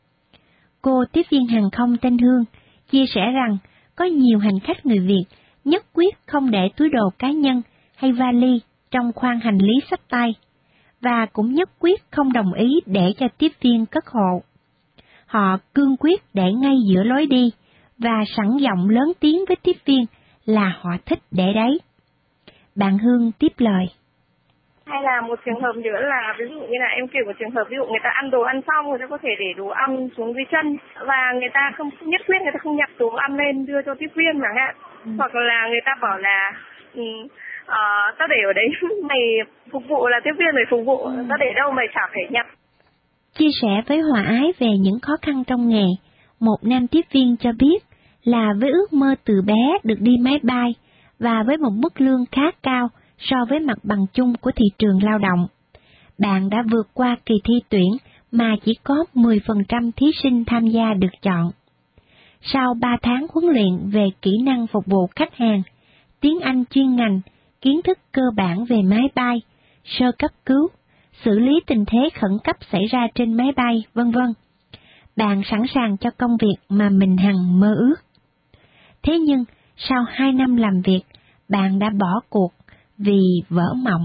[SPEAKER 10] Cô tiếp viên hàng không tên Hương chia sẻ rằng có nhiều hành khách người Việt nhất quyết không để túi đồ cá nhân hay vali trong khoang hành lý xách tay, và cũng nhất quyết không đồng ý để cho tiếp viên cất hộ. Họ cương quyết để ngay giữa lối đi và sẵn giọng lớn tiếng với tiếp viên là họ thích để đấy. Bạn Hương tiếp lời.
[SPEAKER 11] Hay là một trường hợp nữa là ví dụ như là em kể một trường hợp ví dụ người ta ăn đồ ăn xong người ta có thể để đồ ăn xuống dưới chân và người ta không nhất quyết người ta không nhặt đồ ăn lên đưa cho tiếp viên chẳng hạn. Ừ. Hoặc là người ta bảo là uh, tao để ở đấy mày phục vụ là tiếp viên mày phục vụ, ừ. Tao để đâu mày chả phải nhặt.
[SPEAKER 10] Chia sẻ với Hòa Ái về những khó khăn trong nghề, một nam tiếp viên cho biết là với ước mơ từ bé được đi máy bay và với một mức lương khá cao so với mặt bằng chung của thị trường lao động, bạn đã vượt qua kỳ thi tuyển mà chỉ có mười phần trăm thí sinh tham gia được chọn. Sau ba tháng huấn luyện về kỹ năng phục vụ khách hàng, tiếng Anh chuyên ngành, kiến thức cơ bản về máy bay, sơ cấp cứu, xử lý tình thế khẩn cấp xảy ra trên máy bay, vân vân, bạn sẵn sàng cho công việc mà mình hằng mơ ước. Thế nhưng, sau hai năm làm việc, bạn đã bỏ cuộc vì vỡ mộng.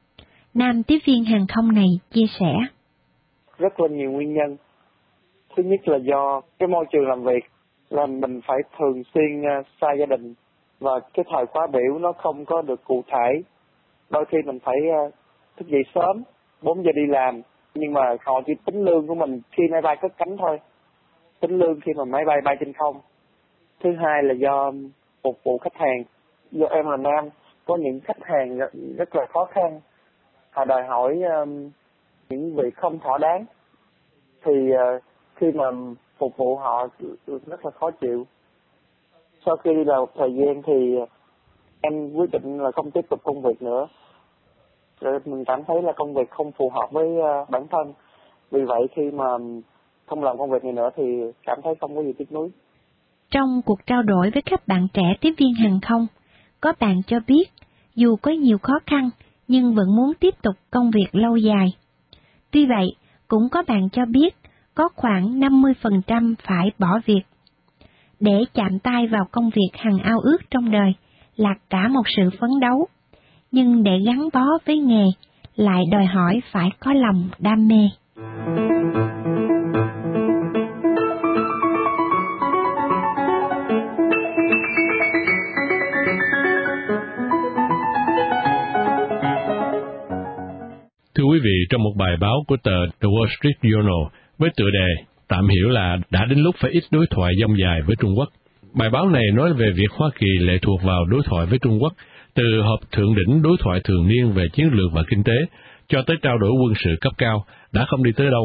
[SPEAKER 10] Nam tiếp viên hàng không này chia sẻ.
[SPEAKER 12] Rất là nhiều nguyên nhân. Thứ nhất là do cái môi trường làm việc, là mình phải thường xuyên xa gia đình, và cái thời khóa biểu nó không có được cụ thể. Đôi khi mình phải thức dậy sớm, bốn giờ đi làm, nhưng mà họ chỉ tính lương của mình khi máy bay cất cánh thôi, tính lương khi mà máy bay bay trên không. Thứ hai là do phục vụ khách hàng. Do em là nam, có những khách hàng rất là khó khăn, họ đòi hỏi um, những việc không thỏa đáng, thì uh, khi mà phục vụ họ rất là khó chịu. Sau khi đi làm một thời gian thì em quyết định là không tiếp tục công việc nữa. Rồi mình cảm thấy là công việc không phù hợp với uh, bản thân. Vì vậy khi mà không làm công việc này nữa thì cảm thấy không có gì tiếc nuối.
[SPEAKER 10] Trong cuộc trao đổi với các bạn trẻ tiếp viên hàng không, có bạn cho biết dù có nhiều khó khăn nhưng vẫn muốn tiếp tục công việc lâu dài. Tuy vậy, cũng có bạn cho biết có khoảng năm mươi phần trăm phải bỏ việc. Để chạm tay vào công việc hằng ao ước trong đời là cả một sự phấn đấu, nhưng để gắn bó với nghề lại đòi hỏi phải có lòng đam mê.
[SPEAKER 3] Thưa quý vị, trong một bài báo của tờ The Wall Street Journal với tựa đề tạm hiểu là đã đến lúc phải ít đối thoại dông dài với Trung Quốc, bài báo này nói về việc Hoa Kỳ lệ thuộc vào đối thoại với Trung Quốc, từ họp thượng đỉnh đối thoại thường niên về chiến lược và kinh tế cho tới trao đổi quân sự cấp cao đã không đi tới đâu,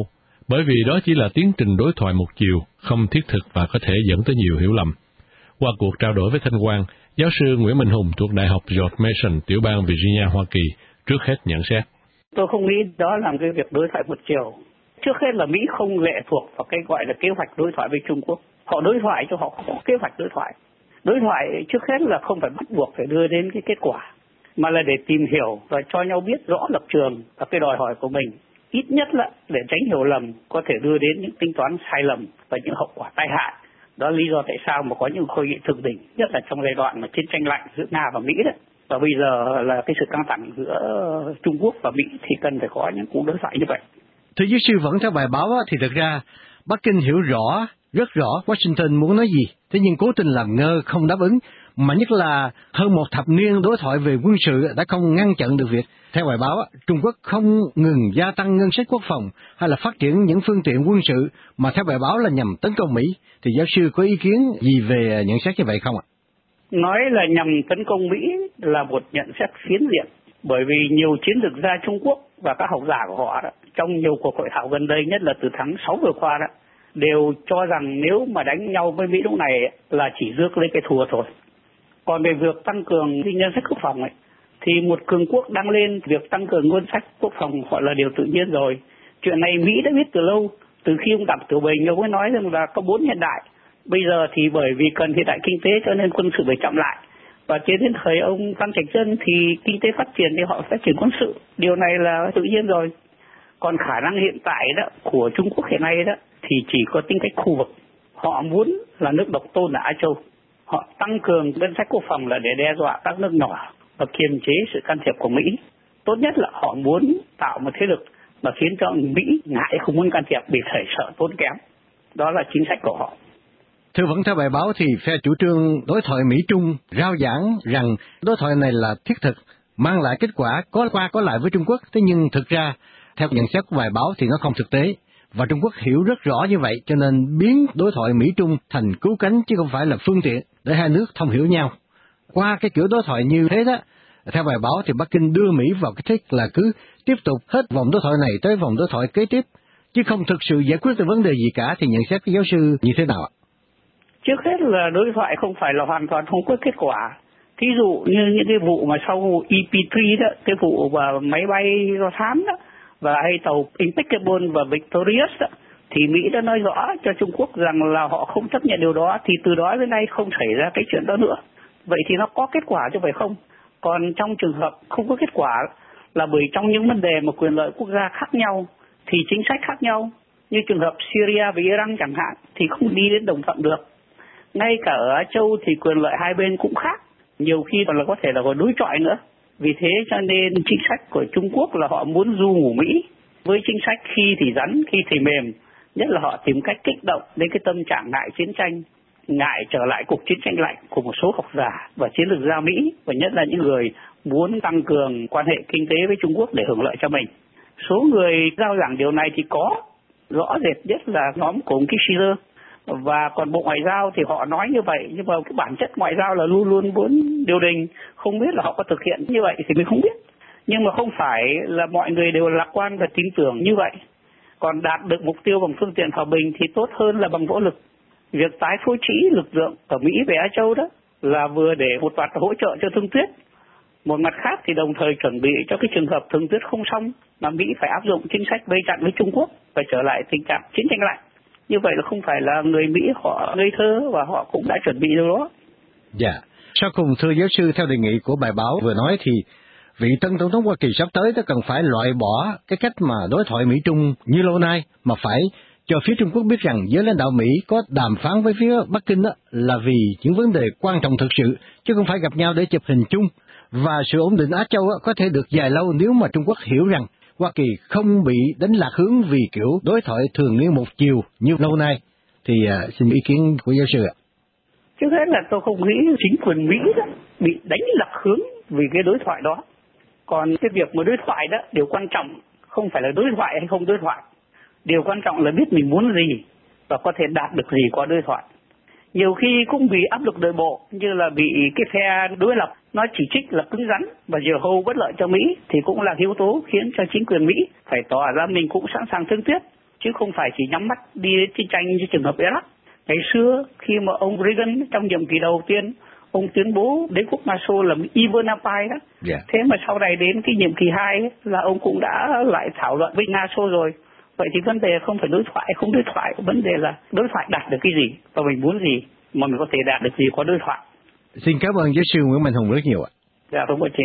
[SPEAKER 3] bởi vì đó chỉ là tiến trình đối thoại một chiều, không thiết thực và có thể dẫn tới nhiều hiểu lầm. Qua cuộc trao đổi với Thanh Quang, giáo sư Nguyễn Minh Hùng thuộc Đại học George Mason, tiểu bang Virginia, Hoa Kỳ, trước hết nhận xét.
[SPEAKER 1] Tôi không nghĩ đó là cái việc đối thoại một chiều. Trước hết là Mỹ không lệ thuộc vào cái gọi là kế hoạch đối thoại với Trung Quốc. Họ đối thoại cho họ không có kế hoạch đối thoại. Đối thoại trước hết là không phải bắt buộc phải đưa đến cái kết quả, mà là để tìm hiểu và cho nhau biết rõ lập trường và cái đòi hỏi của mình. Ít nhất là để tránh hiểu lầm, có thể đưa đến những tính toán sai lầm và những hậu quả tai hại. Đó là lý do tại sao mà có những hội nghị thượng đỉnh, nhất là trong giai đoạn mà chiến tranh lạnh giữa Nga và Mỹ đấy. Và bây giờ là cái sự căng thẳng giữa Trung Quốc và Mỹ thì cần phải có những cuộc đối thoại như vậy.
[SPEAKER 13] Thưa giáo sư, vẫn theo bài báo thì thực ra Bắc Kinh hiểu rõ, rất rõ Washington muốn nói gì, thế nhưng cố tình làm ngơ không đáp ứng, mà nhất là hơn một thập niên đối thoại về quân sự đã không ngăn chặn được việc. Theo bài báo, Trung Quốc không ngừng gia tăng ngân sách quốc phòng hay là phát triển những phương tiện quân sự, mà theo bài báo là nhằm tấn công Mỹ. Thì giáo sư có ý kiến gì về nhận xét như vậy không ạ?
[SPEAKER 1] Nói là nhằm tấn công Mỹ là một nhận xét phiến diện, bởi vì nhiều chiến lược gia Trung Quốc và các học giả của họ đó, trong nhiều cuộc hội thảo gần đây, nhất là từ tháng sáu vừa qua đó, đều cho rằng nếu mà đánh nhau với Mỹ lúc này là chỉ rước lấy cái thua thôi. Còn về việc tăng cường cái ngân sách quốc phòng ấy, thì một cường quốc đang lên, việc tăng cường ngân sách quốc phòng họ là điều tự nhiên rồi. Chuyện này Mỹ đã biết từ lâu, từ khi ông Tập Tiểu Bình ông ấy nói rằng là có bốn hiện đại. Bây giờ thì bởi vì cần hiện đại kinh tế cho nên quân sự phải chậm lại. Và trên đến thời ông Phan Trạch Dân thì kinh tế phát triển thì họ phát triển quân sự. Điều này là tự nhiên rồi. Còn khả năng hiện tại đó của Trung Quốc hiện nay đó thì chỉ có tính cách khu vực. Họ muốn là nước độc tôn ở Á Châu. Họ tăng cường ngân sách quốc phòng là để đe dọa các nước nhỏ và kiềm chế sự can thiệp của Mỹ. Tốt nhất là họ muốn tạo một thế lực mà khiến cho Mỹ ngại không muốn can thiệp vì thể sợ tốn kém. Đó là chính sách của họ.
[SPEAKER 13] Thưa, vẫn theo bài báo thì phe chủ trương đối thoại Mỹ-Trung rao giảng rằng đối thoại này là thiết thực, mang lại kết quả có qua có lại với Trung Quốc. Thế nhưng thực ra, theo nhận xét của bài báo thì nó không thực tế. Và Trung Quốc hiểu rất rõ như vậy, cho nên biến đối thoại Mỹ-Trung thành cứu cánh chứ không phải là phương tiện để hai nước thông hiểu nhau. Qua cái kiểu đối thoại như thế đó, theo bài báo thì Bắc Kinh đưa Mỹ vào cái thế là cứ tiếp tục hết vòng đối thoại này tới vòng đối thoại kế tiếp, chứ không thực sự giải quyết được vấn đề gì cả. Thì nhận xét của giáo sư như thế nào ạ?
[SPEAKER 1] Trước hết là đối thoại không phải là hoàn toàn không có kết quả. Thí dụ như những cái vụ mà sau E P ba đó, cái vụ và máy bay do thám đó, và hay tàu Impeccable và Victorious đó, thì Mỹ đã nói rõ cho Trung Quốc rằng là họ không chấp nhận điều đó, thì từ đó đến nay không xảy ra cái chuyện đó nữa. Vậy thì nó có kết quả chứ phải không? Còn trong trường hợp không có kết quả là bởi trong những vấn đề mà quyền lợi quốc gia khác nhau thì chính sách khác nhau. Như trường hợp Syria và Iran chẳng hạn thì không đi đến đồng thuận được. Ngay cả ở Á Châu thì quyền lợi hai bên cũng khác, nhiều khi còn là có thể là còn đối chọi nữa. Vì thế cho nên chính sách của Trung Quốc là họ muốn du ngủ Mỹ với chính sách khi thì rắn, khi thì mềm. Nhất là họ tìm cách kích động đến cái tâm trạng ngại chiến tranh, ngại trở lại cuộc chiến tranh lạnh của một số học giả và chiến lược gia Mỹ, và nhất là những người muốn tăng cường quan hệ kinh tế với Trung Quốc để hưởng lợi cho mình. Số người rao giảng điều này thì có, rõ rệt nhất là nhóm của ông Kissinger. Và còn Bộ Ngoại giao thì họ nói như vậy, nhưng mà cái bản chất ngoại giao là luôn luôn muốn điều đình, không biết là họ có thực hiện như vậy thì mình không biết. Nhưng mà không phải là mọi người đều lạc quan và tin tưởng như vậy. Còn đạt được mục tiêu bằng phương tiện hòa bình thì tốt hơn là bằng vũ lực. Việc tái phối trĩ lực lượng ở Mỹ về Á Châu đó là vừa để một mặt hỗ trợ cho Thương Tuyết, một mặt khác thì đồng thời chuẩn bị cho cái trường hợp Thương Tuyết không xong mà Mỹ phải áp dụng chính sách vây chặn với Trung Quốc và trở lại tình trạng chiến tranh lạnh. Như vậy là không phải là người Mỹ họ ngây thơ và họ cũng đã chuẩn bị điều đó.
[SPEAKER 13] Dạ. Yeah. Sau cùng, thưa giáo sư, theo đề nghị của bài báo vừa nói thì vị tân tổng thống Hoa Kỳ sắp tới nó cần phải loại bỏ cái cách mà đối thoại Mỹ-Trung như lâu nay, mà phải cho phía Trung Quốc biết rằng giới lãnh đạo Mỹ có đàm phán với phía Bắc Kinh đó là vì những vấn đề quan trọng thực sự, chứ không phải gặp nhau để chụp hình chung. Và sự ổn định Á Châu có thể được dài lâu nếu mà Trung Quốc hiểu rằng Hoa Kỳ không bị đánh lạc hướng vì kiểu đối thoại thường niên một chiều như lâu nay. Thì uh, xin ý kiến của giáo sư ạ.
[SPEAKER 1] Trước hết là tôi không nghĩ chính quyền Mỹ đó bị đánh lạc hướng vì cái đối thoại đó. Còn cái việc mà đối thoại đó, điều quan trọng không phải là đối thoại hay không đối thoại. Điều quan trọng là biết mình muốn gì và có thể đạt được gì qua đối thoại. Nhiều khi cũng bị áp lực nội bộ, như là bị cái phe đối lập nó chỉ trích là cứng rắn và diều hâu bất lợi cho Mỹ, thì cũng là yếu tố khiến cho chính quyền Mỹ phải tỏ ra mình cũng sẵn sàng thương tiếc. chứ không phải chỉ nhắm mắt đi chiến tranh như trường hợp Iraq. Ngày xưa khi mà ông Reagan trong nhiệm kỳ đầu tiên, ông tuyên bố đế quốc Nga Xô là Evil Empire đó.
[SPEAKER 13] Yeah.
[SPEAKER 1] Thế mà sau này đến cái nhiệm kỳ hai ấy, là ông cũng đã lại thảo luận với Nga Xô rồi. Vậy thì vấn đề không phải đối thoại, không đối thoại, vấn đề là đối thoại đạt được cái gì và mình muốn gì mà mình có thể đạt được gì qua đối thoại.
[SPEAKER 13] Xin cảm ơn giáo sư Nguyễn Mạnh Hùng rất nhiều ạ.
[SPEAKER 1] Dạ, không có gì.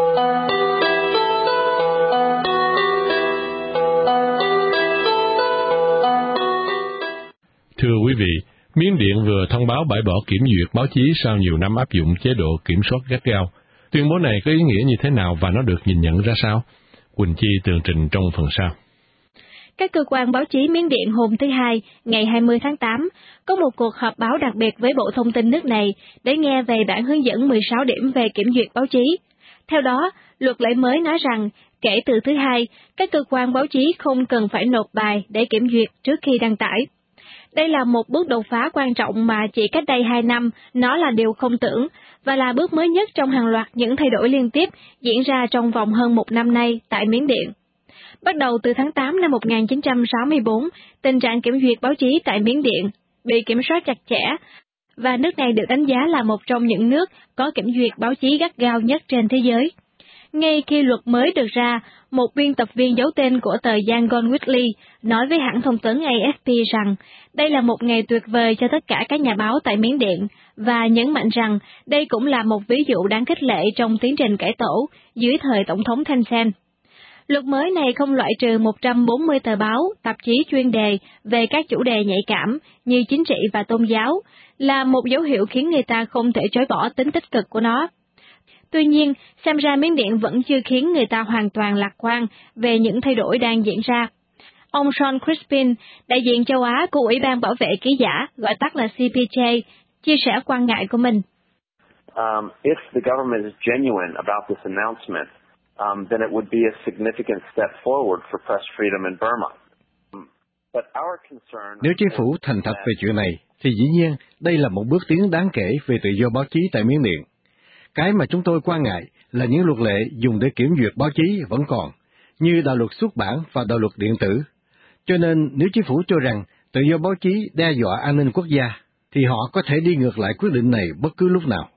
[SPEAKER 3] Thưa quý vị, Miến Điện vừa thông báo bãi bỏ kiểm duyệt báo chí sau nhiều năm áp dụng chế độ kiểm soát gắt gao. Tuyên bố này có ý nghĩa như thế nào và nó được nhìn nhận ra sao? Quỳnh Chi tường trình trong phần sau.
[SPEAKER 4] Các cơ quan báo chí Miến Điện hôm thứ Hai, ngày hai mươi tháng tám, có một cuộc họp báo đặc biệt với Bộ Thông tin nước này để nghe về bản hướng dẫn mười sáu điểm về kiểm duyệt báo chí. Theo đó, luật lệ mới nói rằng, kể từ thứ Hai, các cơ quan báo chí không cần phải nộp bài để kiểm duyệt trước khi đăng tải. Đây là một bước đột phá quan trọng mà chỉ cách đây hai năm nó là điều không tưởng, và là bước mới nhất trong hàng loạt những thay đổi liên tiếp diễn ra trong vòng hơn một năm nay tại Miến Điện. Bắt đầu từ tháng tám năm một nghìn chín trăm sáu mươi tư, tình trạng kiểm duyệt báo chí tại Miến Điện bị kiểm soát chặt chẽ, và nước này được đánh giá là một trong những nước có kiểm duyệt báo chí gắt gao nhất trên thế giới. Ngay khi luật mới được ra, một biên tập viên giấu tên của tờ Yangon Weekly nói với hãng thông tấn A F P rằng đây là một ngày tuyệt vời cho tất cả các nhà báo tại Miến Điện, và nhấn mạnh rằng đây cũng là một ví dụ đáng khích lệ trong tiến trình cải tổ dưới thời Tổng thống Thein Sein. Luật mới này không loại trừ một trăm bốn mươi tờ báo, tạp chí chuyên đề về các chủ đề nhạy cảm như chính trị và tôn giáo, là một dấu hiệu khiến người ta không thể chối bỏ tính tích cực của nó. Tuy nhiên, xem ra Miến Điện vẫn chưa khiến người ta hoàn toàn lạc quan về những thay đổi đang diễn ra. Ông Sean Crispin, đại diện châu Á của Ủy ban Bảo vệ Ký giả, gọi tắt là C P J, chia sẻ quan ngại của mình.
[SPEAKER 14] Um, if the government is genuine about this announcement, um, then it would be a significant step forward for press freedom in Burma. But our concern...
[SPEAKER 13] Nếu chính phủ thành thật về chuyện này, thì dĩ nhiên đây là một bước tiến đáng kể về tự do báo chí tại Miến Điện. Cái mà chúng tôi quan ngại là những luật lệ dùng để kiểm duyệt báo chí vẫn còn, như đạo luật xuất bản và đạo luật điện tử. Cho nên nếu chính phủ cho rằng tự do báo chí đe dọa an ninh quốc gia, thì họ có thể đi ngược lại quyết định này bất cứ lúc nào.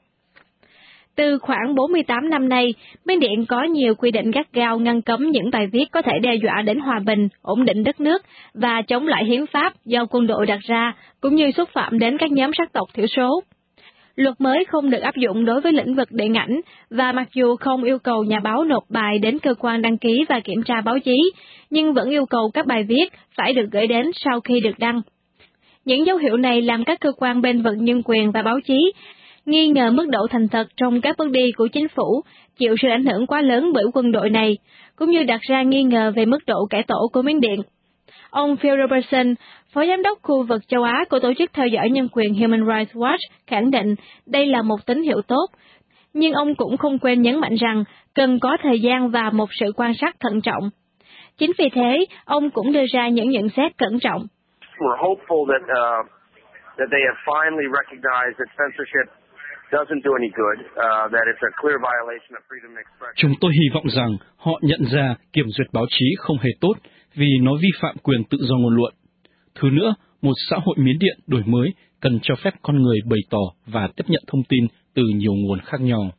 [SPEAKER 4] Từ khoảng bốn mươi tám năm nay, Miến Điện có nhiều quy định gắt gao ngăn cấm những bài viết có thể đe dọa đến hòa bình, ổn định đất nước và chống lại hiến pháp do quân đội đặt ra, cũng như xúc phạm đến các nhóm sắc tộc thiểu số. Luật mới không được áp dụng đối với lĩnh vực điện ảnh, và mặc dù không yêu cầu nhà báo nộp bài đến cơ quan đăng ký và kiểm tra báo chí, nhưng vẫn yêu cầu các bài viết phải được gửi đến sau khi được đăng. Những dấu hiệu này làm các cơ quan bên vực nhân quyền và báo chí nghi ngờ mức độ thành thật trong các bước đi của chính phủ chịu sự ảnh hưởng quá lớn bởi quân đội này, cũng như đặt ra nghi ngờ về mức độ cải tổ của Miến Điện. Ông Phil Robertson, Phó Giám đốc khu vực châu Á của Tổ chức Theo dõi Nhân quyền Human Rights Watch, khẳng định đây là một tín hiệu tốt, nhưng ông cũng không quên nhấn mạnh rằng cần có thời gian và một sự quan sát thận trọng. Chính vì thế, ông cũng đưa ra những nhận xét cẩn trọng.
[SPEAKER 14] We're hopeful that, uh, that they have finally recognized that censorship doesn't do any good, uh, that it's a clear violation of freedom of expression.
[SPEAKER 5] Chúng tôi hy vọng rằng họ nhận ra kiểm duyệt báo chí không hề tốt vì nó vi phạm quyền tự do ngôn luận. Thứ nữa, một xã hội Miến Điện đổi mới cần cho phép con người bày tỏ và tiếp nhận thông tin từ nhiều nguồn khác nhau.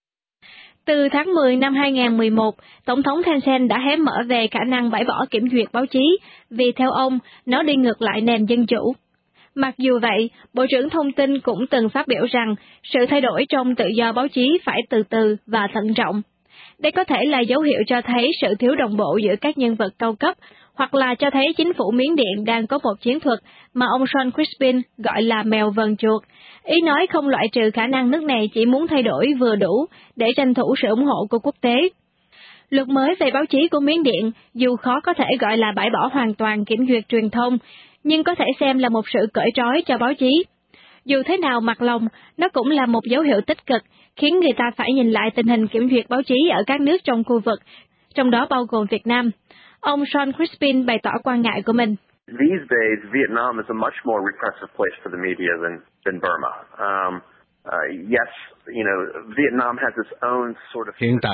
[SPEAKER 4] Từ tháng mười năm hai nghìn không trăm mười một, Tổng thống Thein Sein đã hé mở về khả năng bãi bỏ kiểm duyệt báo chí, vì theo ông, nó đi ngược lại nền dân chủ. Mặc dù vậy, Bộ trưởng Thông tin cũng từng phát biểu rằng sự thay đổi trong tự do báo chí phải từ từ và thận trọng. Đây có thể là dấu hiệu cho thấy sự thiếu đồng bộ giữa các nhân vật cao cấp, hoặc là cho thấy chính phủ Miến Điện đang có một chiến thuật mà ông Sean Crispin gọi là mèo vờn chuột. Ý nói không loại trừ khả năng nước này chỉ muốn thay đổi vừa đủ để tranh thủ sự ủng hộ của quốc tế. Luật mới về báo chí của Miến Điện dù khó có thể gọi là bãi bỏ hoàn toàn kiểm duyệt truyền thông, nhưng có thể xem là một sự cởi trói cho báo chí. Dù thế nào mặt lòng, nó cũng là một dấu hiệu tích cực, khiến người ta phải nhìn lại tình hình kiểm duyệt báo chí ở các nước trong khu vực, trong đó bao gồm Việt Nam. Ông Sean Crispin bày tỏ quan ngại của mình.
[SPEAKER 14] These days, Vietnam is a much more repressive place for the media than, than Burma. Um, uh, yes, you know, Vietnam has its own sort of...
[SPEAKER 13] Hiện tại,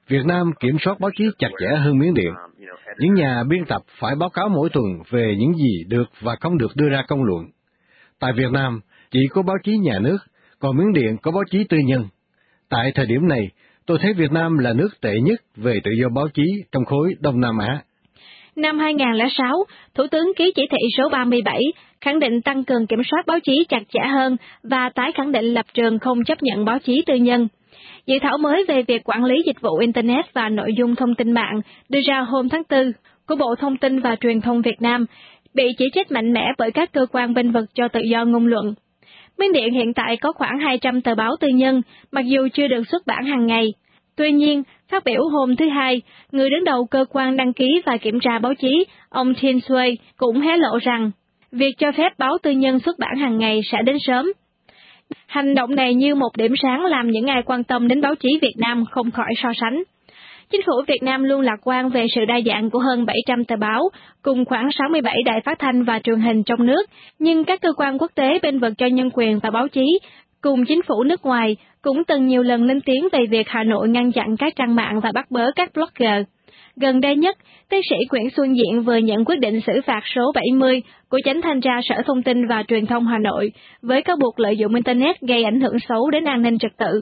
[SPEAKER 13] Việt Nam kiểm soát báo chí chặt chẽ hơn Miến Điện. Những nhà biên tập phải báo cáo mỗi tuần về những gì được và không được đưa ra công luận. Tại Việt Nam, chỉ có báo chí nhà nước, còn Miến Điện có báo chí tư nhân. Tại thời điểm này, tôi thấy Việt Nam là nước tệ nhất về tự do báo chí trong khối Đông Nam Á.
[SPEAKER 4] Năm hai không không sáu, Thủ tướng ký chỉ thị số ba mươi bảy, khẳng định tăng cường kiểm soát báo chí chặt chẽ hơn và tái khẳng định lập trường không chấp nhận báo chí tư nhân. Dự thảo mới về việc quản lý dịch vụ Internet và nội dung thông tin mạng đưa ra hôm tháng tư của Bộ Thông tin và Truyền thông Việt Nam bị chỉ trích mạnh mẽ bởi các cơ quan bênh vực cho tự do ngôn luận. Miến Điện hiện tại có khoảng hai trăm tờ báo tư nhân, mặc dù chưa được xuất bản hàng ngày. Tuy nhiên, phát biểu hôm thứ Hai, người đứng đầu cơ quan đăng ký và kiểm tra báo chí, ông Tin Sway, cũng hé lộ rằng việc cho phép báo tư nhân xuất bản hàng ngày sẽ đến sớm. Hành động này như một điểm sáng làm những ai quan tâm đến báo chí Việt Nam không khỏi so sánh. Chính phủ Việt Nam luôn lạc quan về sự đa dạng của hơn bảy trăm tờ báo, cùng khoảng sáu mươi bảy đài phát thanh và truyền hình trong nước, nhưng các cơ quan quốc tế bênh vực cho nhân quyền và báo chí, cùng chính phủ nước ngoài, cũng từng nhiều lần lên tiếng về việc Hà Nội ngăn chặn các trang mạng và bắt bớ các blogger. Gần đây nhất, tiến sĩ Nguyễn Xuân Diện vừa nhận quyết định xử phạt số bảy mươi của Chánh thanh tra Sở Thông tin và Truyền thông Hà Nội với cáo buộc lợi dụng Internet gây ảnh hưởng xấu đến an ninh trật tự.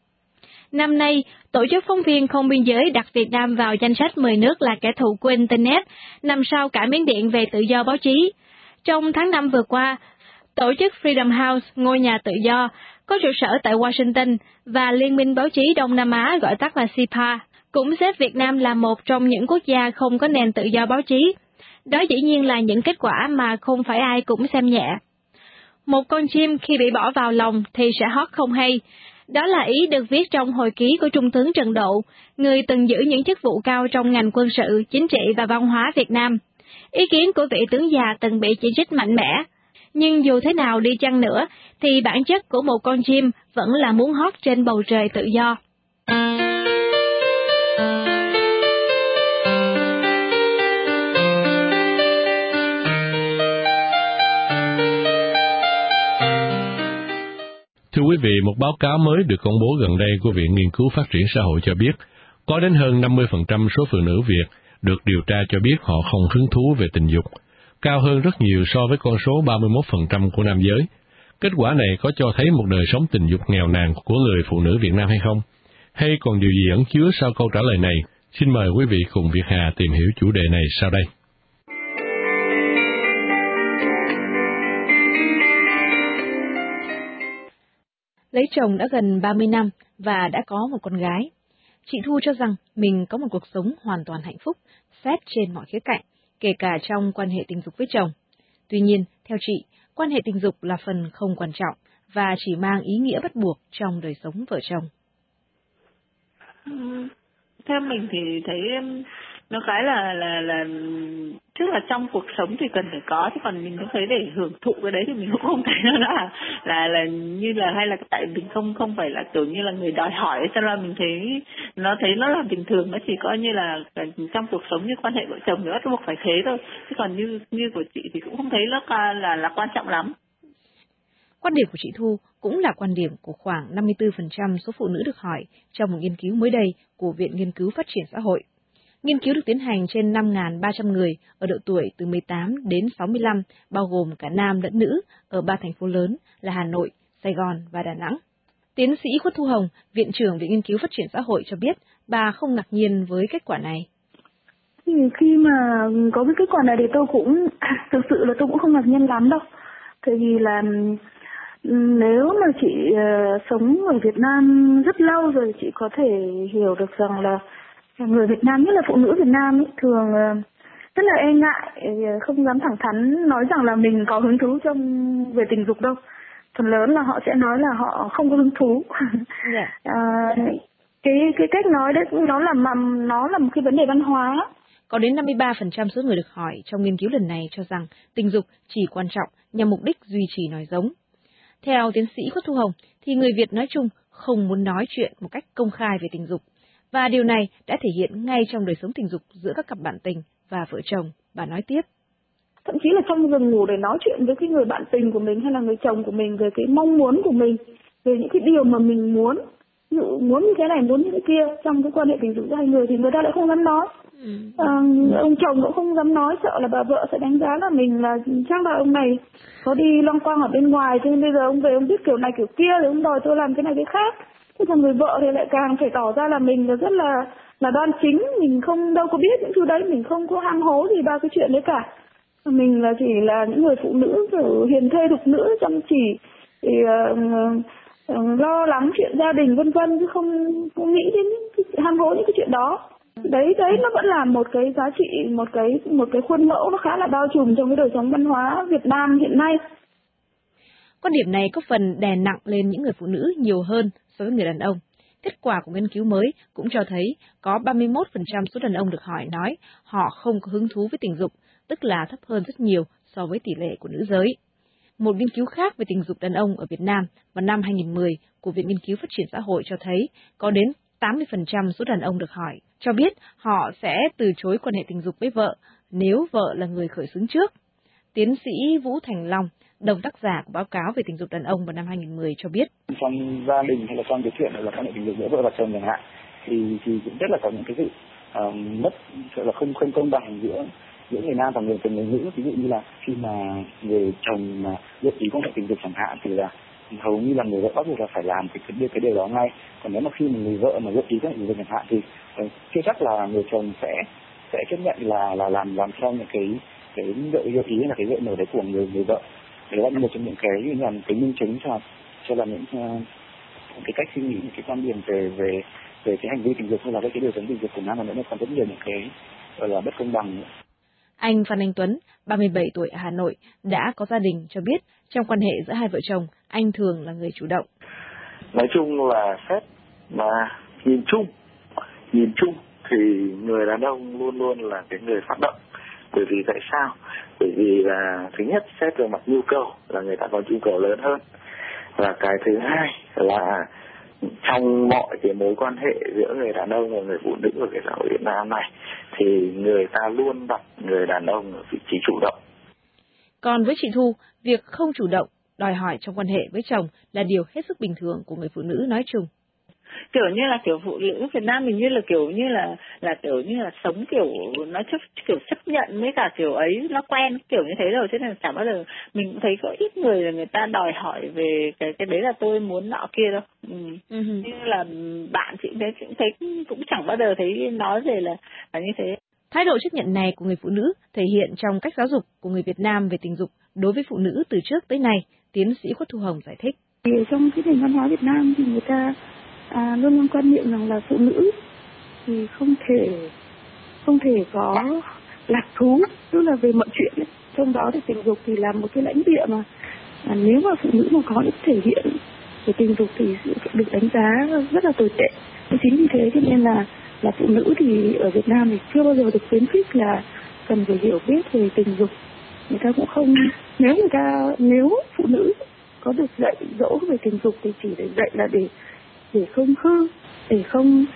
[SPEAKER 4] Năm nay, Tổ chức Phóng viên Không biên giới đặt Việt Nam vào danh sách mười nước là kẻ thù của Internet, nằm sau cả Miến Điện về tự do báo chí. Trong tháng năm vừa qua, Tổ chức Freedom House, ngôi nhà tự do, có trụ sở tại Washington, và Liên minh báo chí Đông Nam Á gọi tắt là xê i pê a, cũng xếp Việt Nam là một trong những quốc gia không có nền tự do báo chí. Đó dĩ nhiên là những kết quả mà không phải ai cũng xem nhẹ. Một con chim khi bị bỏ vào lòng thì sẽ hót không hay. Đó là ý được viết trong hồi ký của Trung tướng Trần Độ, người từng giữ những chức vụ cao trong ngành quân sự, chính trị và văn hóa Việt Nam. Ý kiến của vị tướng già từng bị chỉ trích mạnh mẽ. Nhưng dù thế nào đi chăng nữa, thì bản chất của một con chim vẫn là muốn hót trên bầu trời tự do.
[SPEAKER 3] Thưa quý vị, một báo cáo mới được công bố gần đây của Viện Nghiên cứu Phát triển Xã hội cho biết, có đến hơn năm mươi phần trăm số phụ nữ Việt được điều tra cho biết họ không hứng thú về tình dục, cao hơn rất nhiều so với con số ba mươi mốt phần trăm của nam giới. Kết quả này có cho thấy một đời sống tình dục nghèo nàn của người phụ nữ Việt Nam hay không? Hay còn điều gì ẩn chứa sau câu trả lời này? Xin mời quý vị cùng Việt Hà tìm hiểu chủ đề này sau đây.
[SPEAKER 15] Lấy chồng đã gần ba mươi năm và đã có một con gái. Chị Thu cho rằng mình có một cuộc sống hoàn toàn hạnh phúc, xét trên mọi khía cạnh, kể cả trong quan hệ tình dục với chồng. Tuy nhiên, theo chị, quan hệ tình dục là phần không quan trọng và chỉ mang ý nghĩa bắt buộc trong đời sống vợ chồng.
[SPEAKER 16] Ừ, theo mình thì thấy nó cái là là là tức là trong cuộc sống thì cần phải có, chứ còn mình không thấy để hưởng thụ cái đấy thì mình cũng không thấy nó là là là như là hay là tại mình không không phải là kiểu như là người đòi hỏi, cho nên là mình thấy nó thấy nó là bình thường, nó chỉ coi như là trong cuộc sống như quan hệ vợ chồng thì bắt buộc phải thế thôi, chứ còn như như của chị thì cũng không thấy nó là là quan trọng lắm.
[SPEAKER 15] Quan điểm của chị Thu cũng là quan điểm của khoảng năm mươi tư phần trăm số phụ nữ được hỏi trong một nghiên cứu mới đây của Viện Nghiên cứu Phát triển Xã hội. Nghiên cứu được tiến hành trên năm nghìn ba trăm người ở độ tuổi từ mười tám đến sáu mươi lăm, bao gồm cả nam lẫn nữ, ở ba thành phố lớn là Hà Nội, Sài Gòn và Đà Nẵng. Tiến sĩ Khuất Thu Hồng, Viện trưởng Viện Nghiên cứu Phát triển Xã hội cho biết bà không ngạc nhiên với kết quả này.
[SPEAKER 17] Khi mà có cái kết quả này thì tôi cũng, thực sự là tôi cũng không ngạc nhiên lắm đâu. Tại vì là nếu mà chị uh, sống ở Việt Nam rất lâu rồi, chị có thể hiểu được rằng là người Việt Nam, nhất là phụ nữ Việt Nam ấy, thường uh, rất là e ngại, không dám thẳng thắn nói rằng là mình có hứng thú trong về tình dục đâu. Phần lớn là họ sẽ nói là họ không có hứng thú. Yeah. uh, cái cái cách nói đấy nó là mầm nó là một cái vấn đề văn hóa.
[SPEAKER 15] Có đến năm mươi ba phần trăm số người được hỏi trong nghiên cứu lần này cho rằng tình dục chỉ quan trọng nhằm mục đích duy trì nói giống. Theo tiến sĩ Khuất Thu Hồng, thì người Việt nói chung không muốn nói chuyện một cách công khai về tình dục, và điều này đã thể hiện ngay trong đời sống tình dục giữa các cặp bạn tình và vợ chồng. Bà nói tiếp.
[SPEAKER 17] Thậm chí là trong giường ngủ để nói chuyện với cái người bạn tình của mình hay là người chồng của mình về cái mong muốn của mình, về những cái điều mà mình muốn. ví dụ muốn như thế này muốn như thế kia trong cái quan hệ tình dục giữa hai người thì người ta lại không dám nói. Ừ. À, ông chồng cũng không dám nói, sợ là bà vợ sẽ đánh giá là mình là chắc là ông này có đi loanh quanh ở bên ngoài, cho nên bây giờ ông về ông biết kiểu này kiểu kia rồi ông đòi tôi làm cái này cái khác. Thế còn người vợ thì lại càng phải tỏ ra là mình là rất là là đoan chính, mình không đâu có biết những thứ đấy, mình không có ham hố gì bao cái chuyện đấy cả. Mình là chỉ là những người phụ nữ kiểu hiền thê thục nữ chăm chỉ thì uh, uh, lo lắng chuyện gia đình vân vân, chứ không, không nghĩ đến cái, ham hố những cái chuyện đó. Đấy đấy nó vẫn là một cái giá trị, một cái một cái khuôn mẫu nó khá là bao trùm trong cái đời sống văn hóa Việt Nam hiện nay.
[SPEAKER 15] Quan điểm này có phần đè nặng lên những người phụ nữ nhiều hơn so với người đàn ông. Kết quả của nghiên cứu mới cũng cho thấy có ba mươi mốt phần trăm số đàn ông được hỏi nói họ không có hứng thú với tình dục, tức là thấp hơn rất nhiều so với tỷ lệ của nữ giới. Một nghiên cứu khác về tình dục đàn ông ở Việt Nam vào năm hai nghìn không trăm mười của Viện Nghiên cứu Phát triển Xã hội cho thấy có đến tám mươi phần trăm số đàn ông được hỏi cho biết họ sẽ từ chối quan hệ tình dục với vợ nếu vợ là người khởi xướng trước. Tiến sĩ Vũ Thành Long, đồng tác giả của báo cáo về tình dục đàn ông vào năm hai nghìn không trăm mười cho biết.
[SPEAKER 18] Trong gia đình hay là trong cái chuyện là quan hệ tình dục giữa vợ và chồng chẳng hạn, thì thì cũng rất là có những cái sự uh, mất, là không không công bằng giữa giữa người nam và người người nữ. Ví dụ như là khi mà người chồng mà gợi ý quan hệ tình dục chẳng hạn thì là hầu như là người vợ bắt buộc là phải làm cái cái, cái điều đó ngay. Còn nếu mà khi mà người vợ mà gợi ý quan hệ tình dục chẳng hạn thì uh, chưa chắc là người chồng sẽ sẽ chấp nhận là là làm làm theo những cái cái gợi gợi ý là cái gợi mở đấy của người người vợ. Đấy là một trong những cái như là cái minh chứng cho cho là những uh, cái cách suy nghĩ, những cái quan điểm về về về cái hành vi tình dục hay là cái cái điều sống tình dục của nam và nữ, còn rất nhiều những cái gọi là bất công bằng nữa.
[SPEAKER 15] Anh Phan Anh Tuấn, ba mươi bảy tuổi ở Hà Nội, đã có gia đình cho biết trong quan hệ giữa hai vợ chồng, anh thường là người chủ động.
[SPEAKER 19] Nói chung là xét mà nhìn chung, nhìn chung thì người đàn ông luôn luôn là cái người phát động. Bởi vì tại sao? Bởi vì là thứ nhất xét về mặt nhu cầu là người ta có nhu cầu lớn hơn. Và cái thứ hai là trong mọi cái mối quan hệ giữa người đàn ông và người phụ nữ ở cái xã hội Việt Nam này thì người ta luôn đặt người đàn ông ở vị trí chủ động.
[SPEAKER 15] Còn với chị Thu, việc không chủ động, đòi hỏi trong quan hệ với chồng là điều hết sức bình thường của người phụ nữ nói chung.
[SPEAKER 16] Kiểu như là kiểu phụ nữ Việt Nam mình như là kiểu như là là kiểu như là sống kiểu nó chấp kiểu chấp nhận với cả kiểu ấy, nó quen kiểu như thế rồi, thế nên là chẳng bao giờ mình cũng thấy có ít người là người ta đòi hỏi về cái cái đấy là tôi muốn nọ kia đâu. Ừ. Uh-huh. Như là bạn chị thấy cũng thấy cũng chẳng bao giờ thấy nói về là là như thế.
[SPEAKER 15] Thái độ chấp nhận này của người phụ nữ thể hiện trong cách giáo dục của người Việt Nam về tình dục đối với phụ nữ từ trước tới nay, tiến sĩ Khuất Thu Hồng giải thích.
[SPEAKER 17] Thì trong cái nền văn hóa Việt Nam thì người ta À, luôn luôn quan niệm rằng là phụ nữ thì không thể không thể có lạc thú, tức là về mọi chuyện ấy. Trong đó thì tình dục thì là một cái lãnh địa mà à, nếu mà phụ nữ mà có những thể hiện về tình dục thì được đánh giá rất là tồi tệ. Thế chính vì thế cho nên là là phụ nữ thì ở Việt Nam thì chưa bao giờ được khuyến khích là cần phải hiểu biết về tình dục. Người ta cũng không, nếu người ta nếu phụ nữ có được dạy dỗ về tình dục thì chỉ để dạy là để để không hư, để không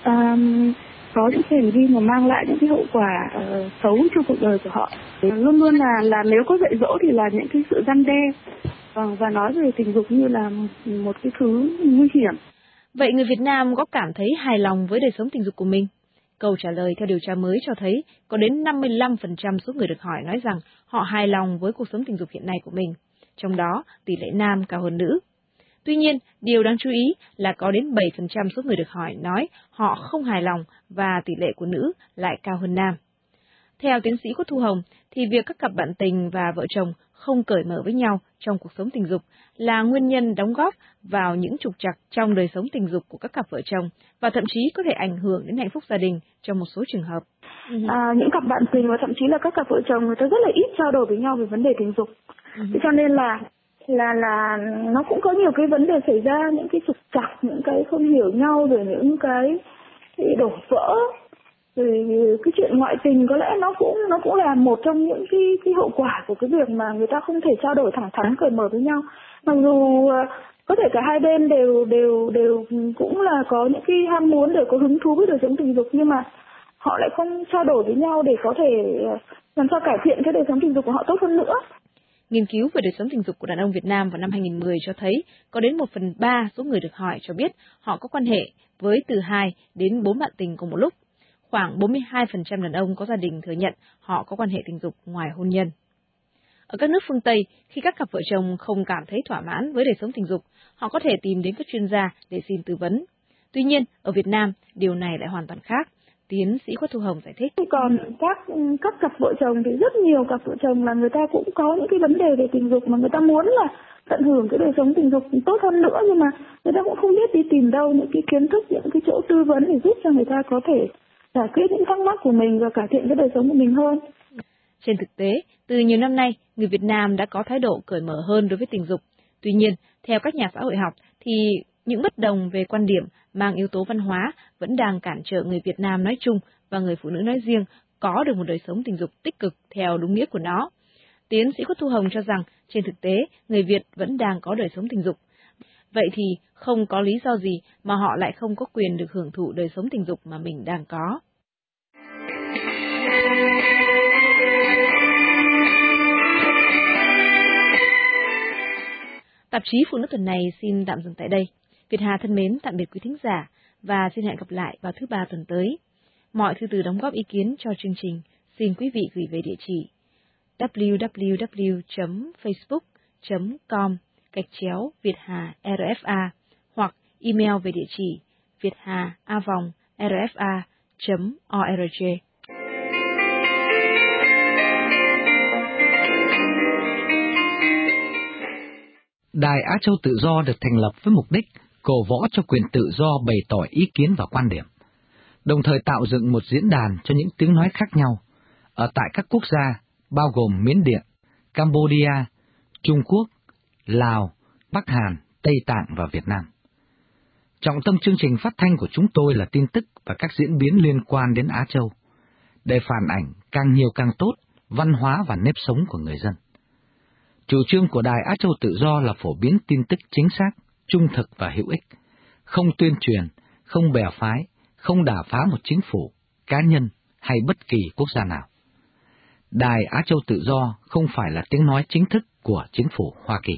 [SPEAKER 17] um, có những hành vi mà mang lại những cái hậu quả uh, xấu cho cuộc đời của họ. Luôn luôn là là nếu có dạy dỗ thì là những cái sự răn đe và, và nói về tình dục như là một cái thứ nguy hiểm.
[SPEAKER 15] Vậy người Việt Nam có cảm thấy hài lòng với đời sống tình dục của mình? Câu trả lời theo điều tra mới cho thấy có đến năm mươi lăm phần trăm số người được hỏi nói rằng họ hài lòng với cuộc sống tình dục hiện nay của mình, trong đó tỷ lệ nam cao hơn nữ. Tuy nhiên, điều đáng chú ý là có đến bảy phần trăm số người được hỏi nói họ không hài lòng và tỷ lệ của nữ lại cao hơn nam. Theo tiến sĩ Khuất Thu Hồng, thì việc các cặp bạn tình và vợ chồng không cởi mở với nhau trong cuộc sống tình dục là nguyên nhân đóng góp vào những trục trặc trong đời sống tình dục của các cặp vợ chồng và thậm chí có thể ảnh hưởng đến hạnh phúc gia đình trong một số trường hợp.
[SPEAKER 17] À, những cặp bạn tình và thậm chí là các cặp vợ chồng người ta rất là ít trao đổi với nhau về vấn đề tình dục. Uh-huh. Cho nên là là là nó cũng có nhiều cái vấn đề xảy ra, những cái trục trặc, những cái không hiểu nhau, rồi những cái, cái đổ vỡ, rồi cái chuyện ngoại tình có lẽ nó cũng nó cũng là một trong những cái cái hậu quả của cái việc mà người ta không thể trao đổi thẳng thắn cởi mở với nhau. Mặc dù có thể cả hai bên đều đều đều cũng là có những cái ham muốn, đều có hứng thú với đời sống tình dục, nhưng mà họ lại không trao đổi với nhau để có thể làm sao cải thiện cái đời sống tình dục của họ tốt hơn nữa.
[SPEAKER 15] Nghiên cứu về đời sống tình dục của đàn ông Việt Nam vào năm hai nghìn mười cho thấy có đến một phần ba số người được hỏi cho biết họ có quan hệ với từ hai đến bốn bạn tình cùng một lúc. Khoảng bốn mươi hai phần trăm đàn ông có gia đình thừa nhận họ có quan hệ tình dục ngoài hôn nhân. Ở các nước phương Tây, khi các cặp vợ chồng không cảm thấy thỏa mãn với đời sống tình dục, họ có thể tìm đến các chuyên gia để xin tư vấn. Tuy nhiên, ở Việt Nam, điều này lại hoàn toàn khác. Tiến sĩ Khuất Thu Hồng giải thích.
[SPEAKER 17] Còn các các cặp vợ chồng thì rất nhiều cặp vợ chồng là người ta cũng có những cái vấn đề về tình dục mà người ta muốn là tận hưởng cái đời sống tình dục tốt hơn nữa, nhưng mà người ta cũng không biết đi tìm đâu những cái kiến thức, những cái chỗ tư vấn để giúp cho người ta có thể giải quyết những thắc mắc của mình và cải thiện cái đời sống của mình hơn.
[SPEAKER 15] Trên thực tế, từ nhiều năm nay, người Việt Nam đã có thái độ cởi mở hơn đối với tình dục. Tuy nhiên, theo các nhà xã hội học thì những bất đồng về quan điểm mang yếu tố văn hóa vẫn đang cản trở người Việt Nam nói chung và người phụ nữ nói riêng có được một đời sống tình dục tích cực theo đúng nghĩa của nó. Tiến sĩ Khuất Thu Hồng cho rằng, trên thực tế, người Việt vẫn đang có đời sống tình dục. Vậy thì không có lý do gì mà họ lại không có quyền được hưởng thụ đời sống tình dục mà mình đang có. Tạp chí Phụ nữ tuần này xin tạm dừng tại đây. Việt Hà thân mến tạm biệt quý thính giả và xin hẹn gặp lại vào thứ ba tuần tới. Mọi thư từ đóng góp ý kiến cho chương trình xin quý vị gửi về địa chỉ w w w chấm facebook chấm com gạch chéo Việt Hà R F A hoặc email về địa chỉ vietha a vòng r f a chấm org.
[SPEAKER 20] Đài Á Châu Tự Do được thành lập với mục đích cổ võ cho quyền tự do bày tỏ ý kiến và quan điểm, đồng thời tạo dựng một diễn đàn cho những tiếng nói khác nhau ở tại các quốc gia bao gồm Miến Điện, Cambodia, Trung Quốc, Lào, Bắc Hàn, Tây Tạng và Việt Nam. Trọng tâm chương trình phát thanh của chúng tôi là tin tức và các diễn biến liên quan đến Á Châu, để phản ảnh càng nhiều càng tốt văn hóa và nếp sống của người dân. Chủ trương của Đài Á Châu Tự Do là phổ biến tin tức chính xác, trung thực và hữu ích, không tuyên truyền, không bè phái, không đả phá một chính phủ, cá nhân hay bất kỳ quốc gia nào. Đài Á Châu Tự Do không phải là tiếng nói chính thức của chính phủ Hoa Kỳ.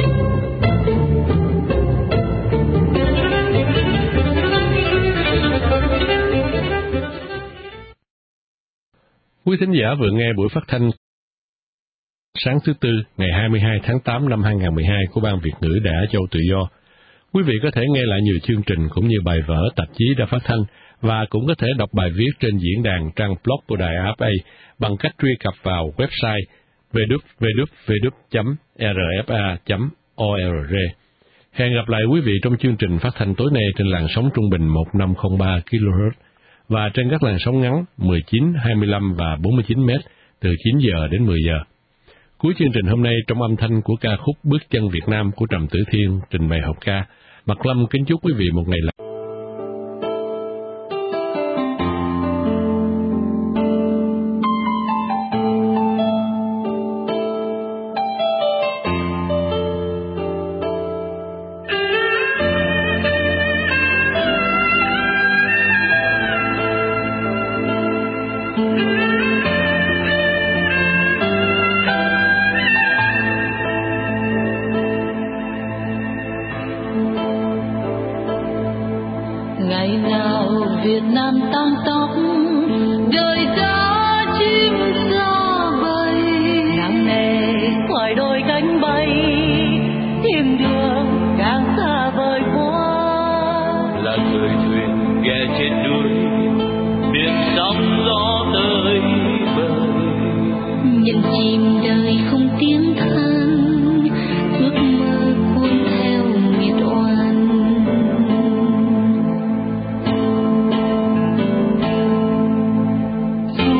[SPEAKER 3] Quý thính giả vừa nghe buổi phát thanh sáng thứ Tư ngày hai mươi hai tháng tám năm hai nghìn không trăm mười hai của Ban Việt ngữ Đài Á Châu Tự Do. Quý vị có thể nghe lại nhiều chương trình cũng như bài vở tạp chí đã phát thanh và cũng có thể đọc bài viết trên diễn đàn trang blog của Đài Á F A bằng cách truy cập vào website w w w chấm r f a chấm org. Hẹn gặp lại quý vị trong chương trình phát thanh tối nay trên làn sóng trung bình một nghìn năm trăm lẻ ba ki lô héc và trên các làn sóng ngắn mười chín, hai mươi lăm và bốn mươi chín mét từ chín giờ đến mười giờ. Cuối chương trình hôm nay trong âm thanh của ca khúc Bước chân Việt Nam của Trầm Tử Thiên trình bày học ca, Mạc Lâm kính chúc quý vị một ngày lành.
[SPEAKER 21] Dù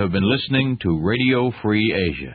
[SPEAKER 2] have been listening to Radio Free Asia.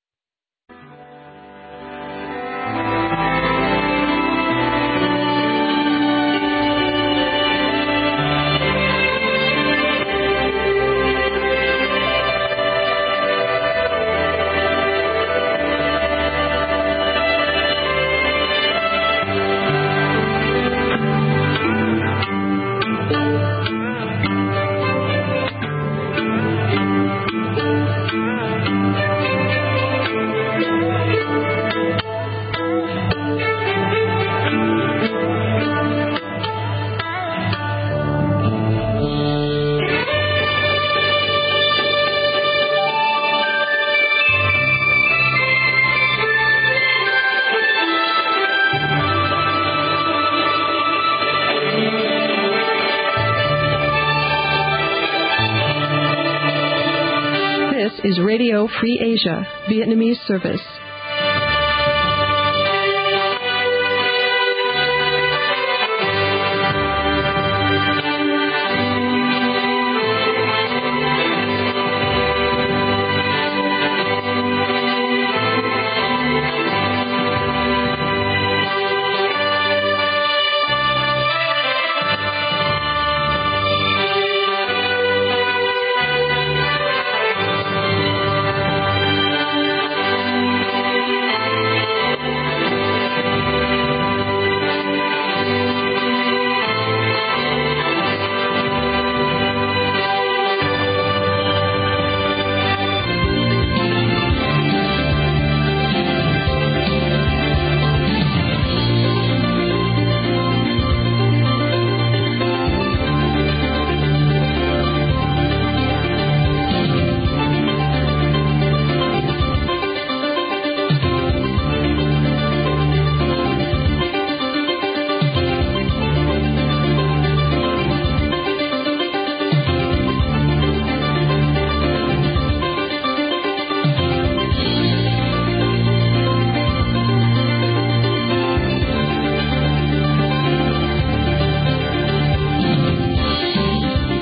[SPEAKER 21] Is Radio Free Asia, Vietnamese service.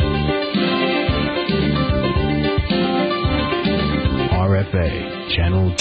[SPEAKER 22] Channel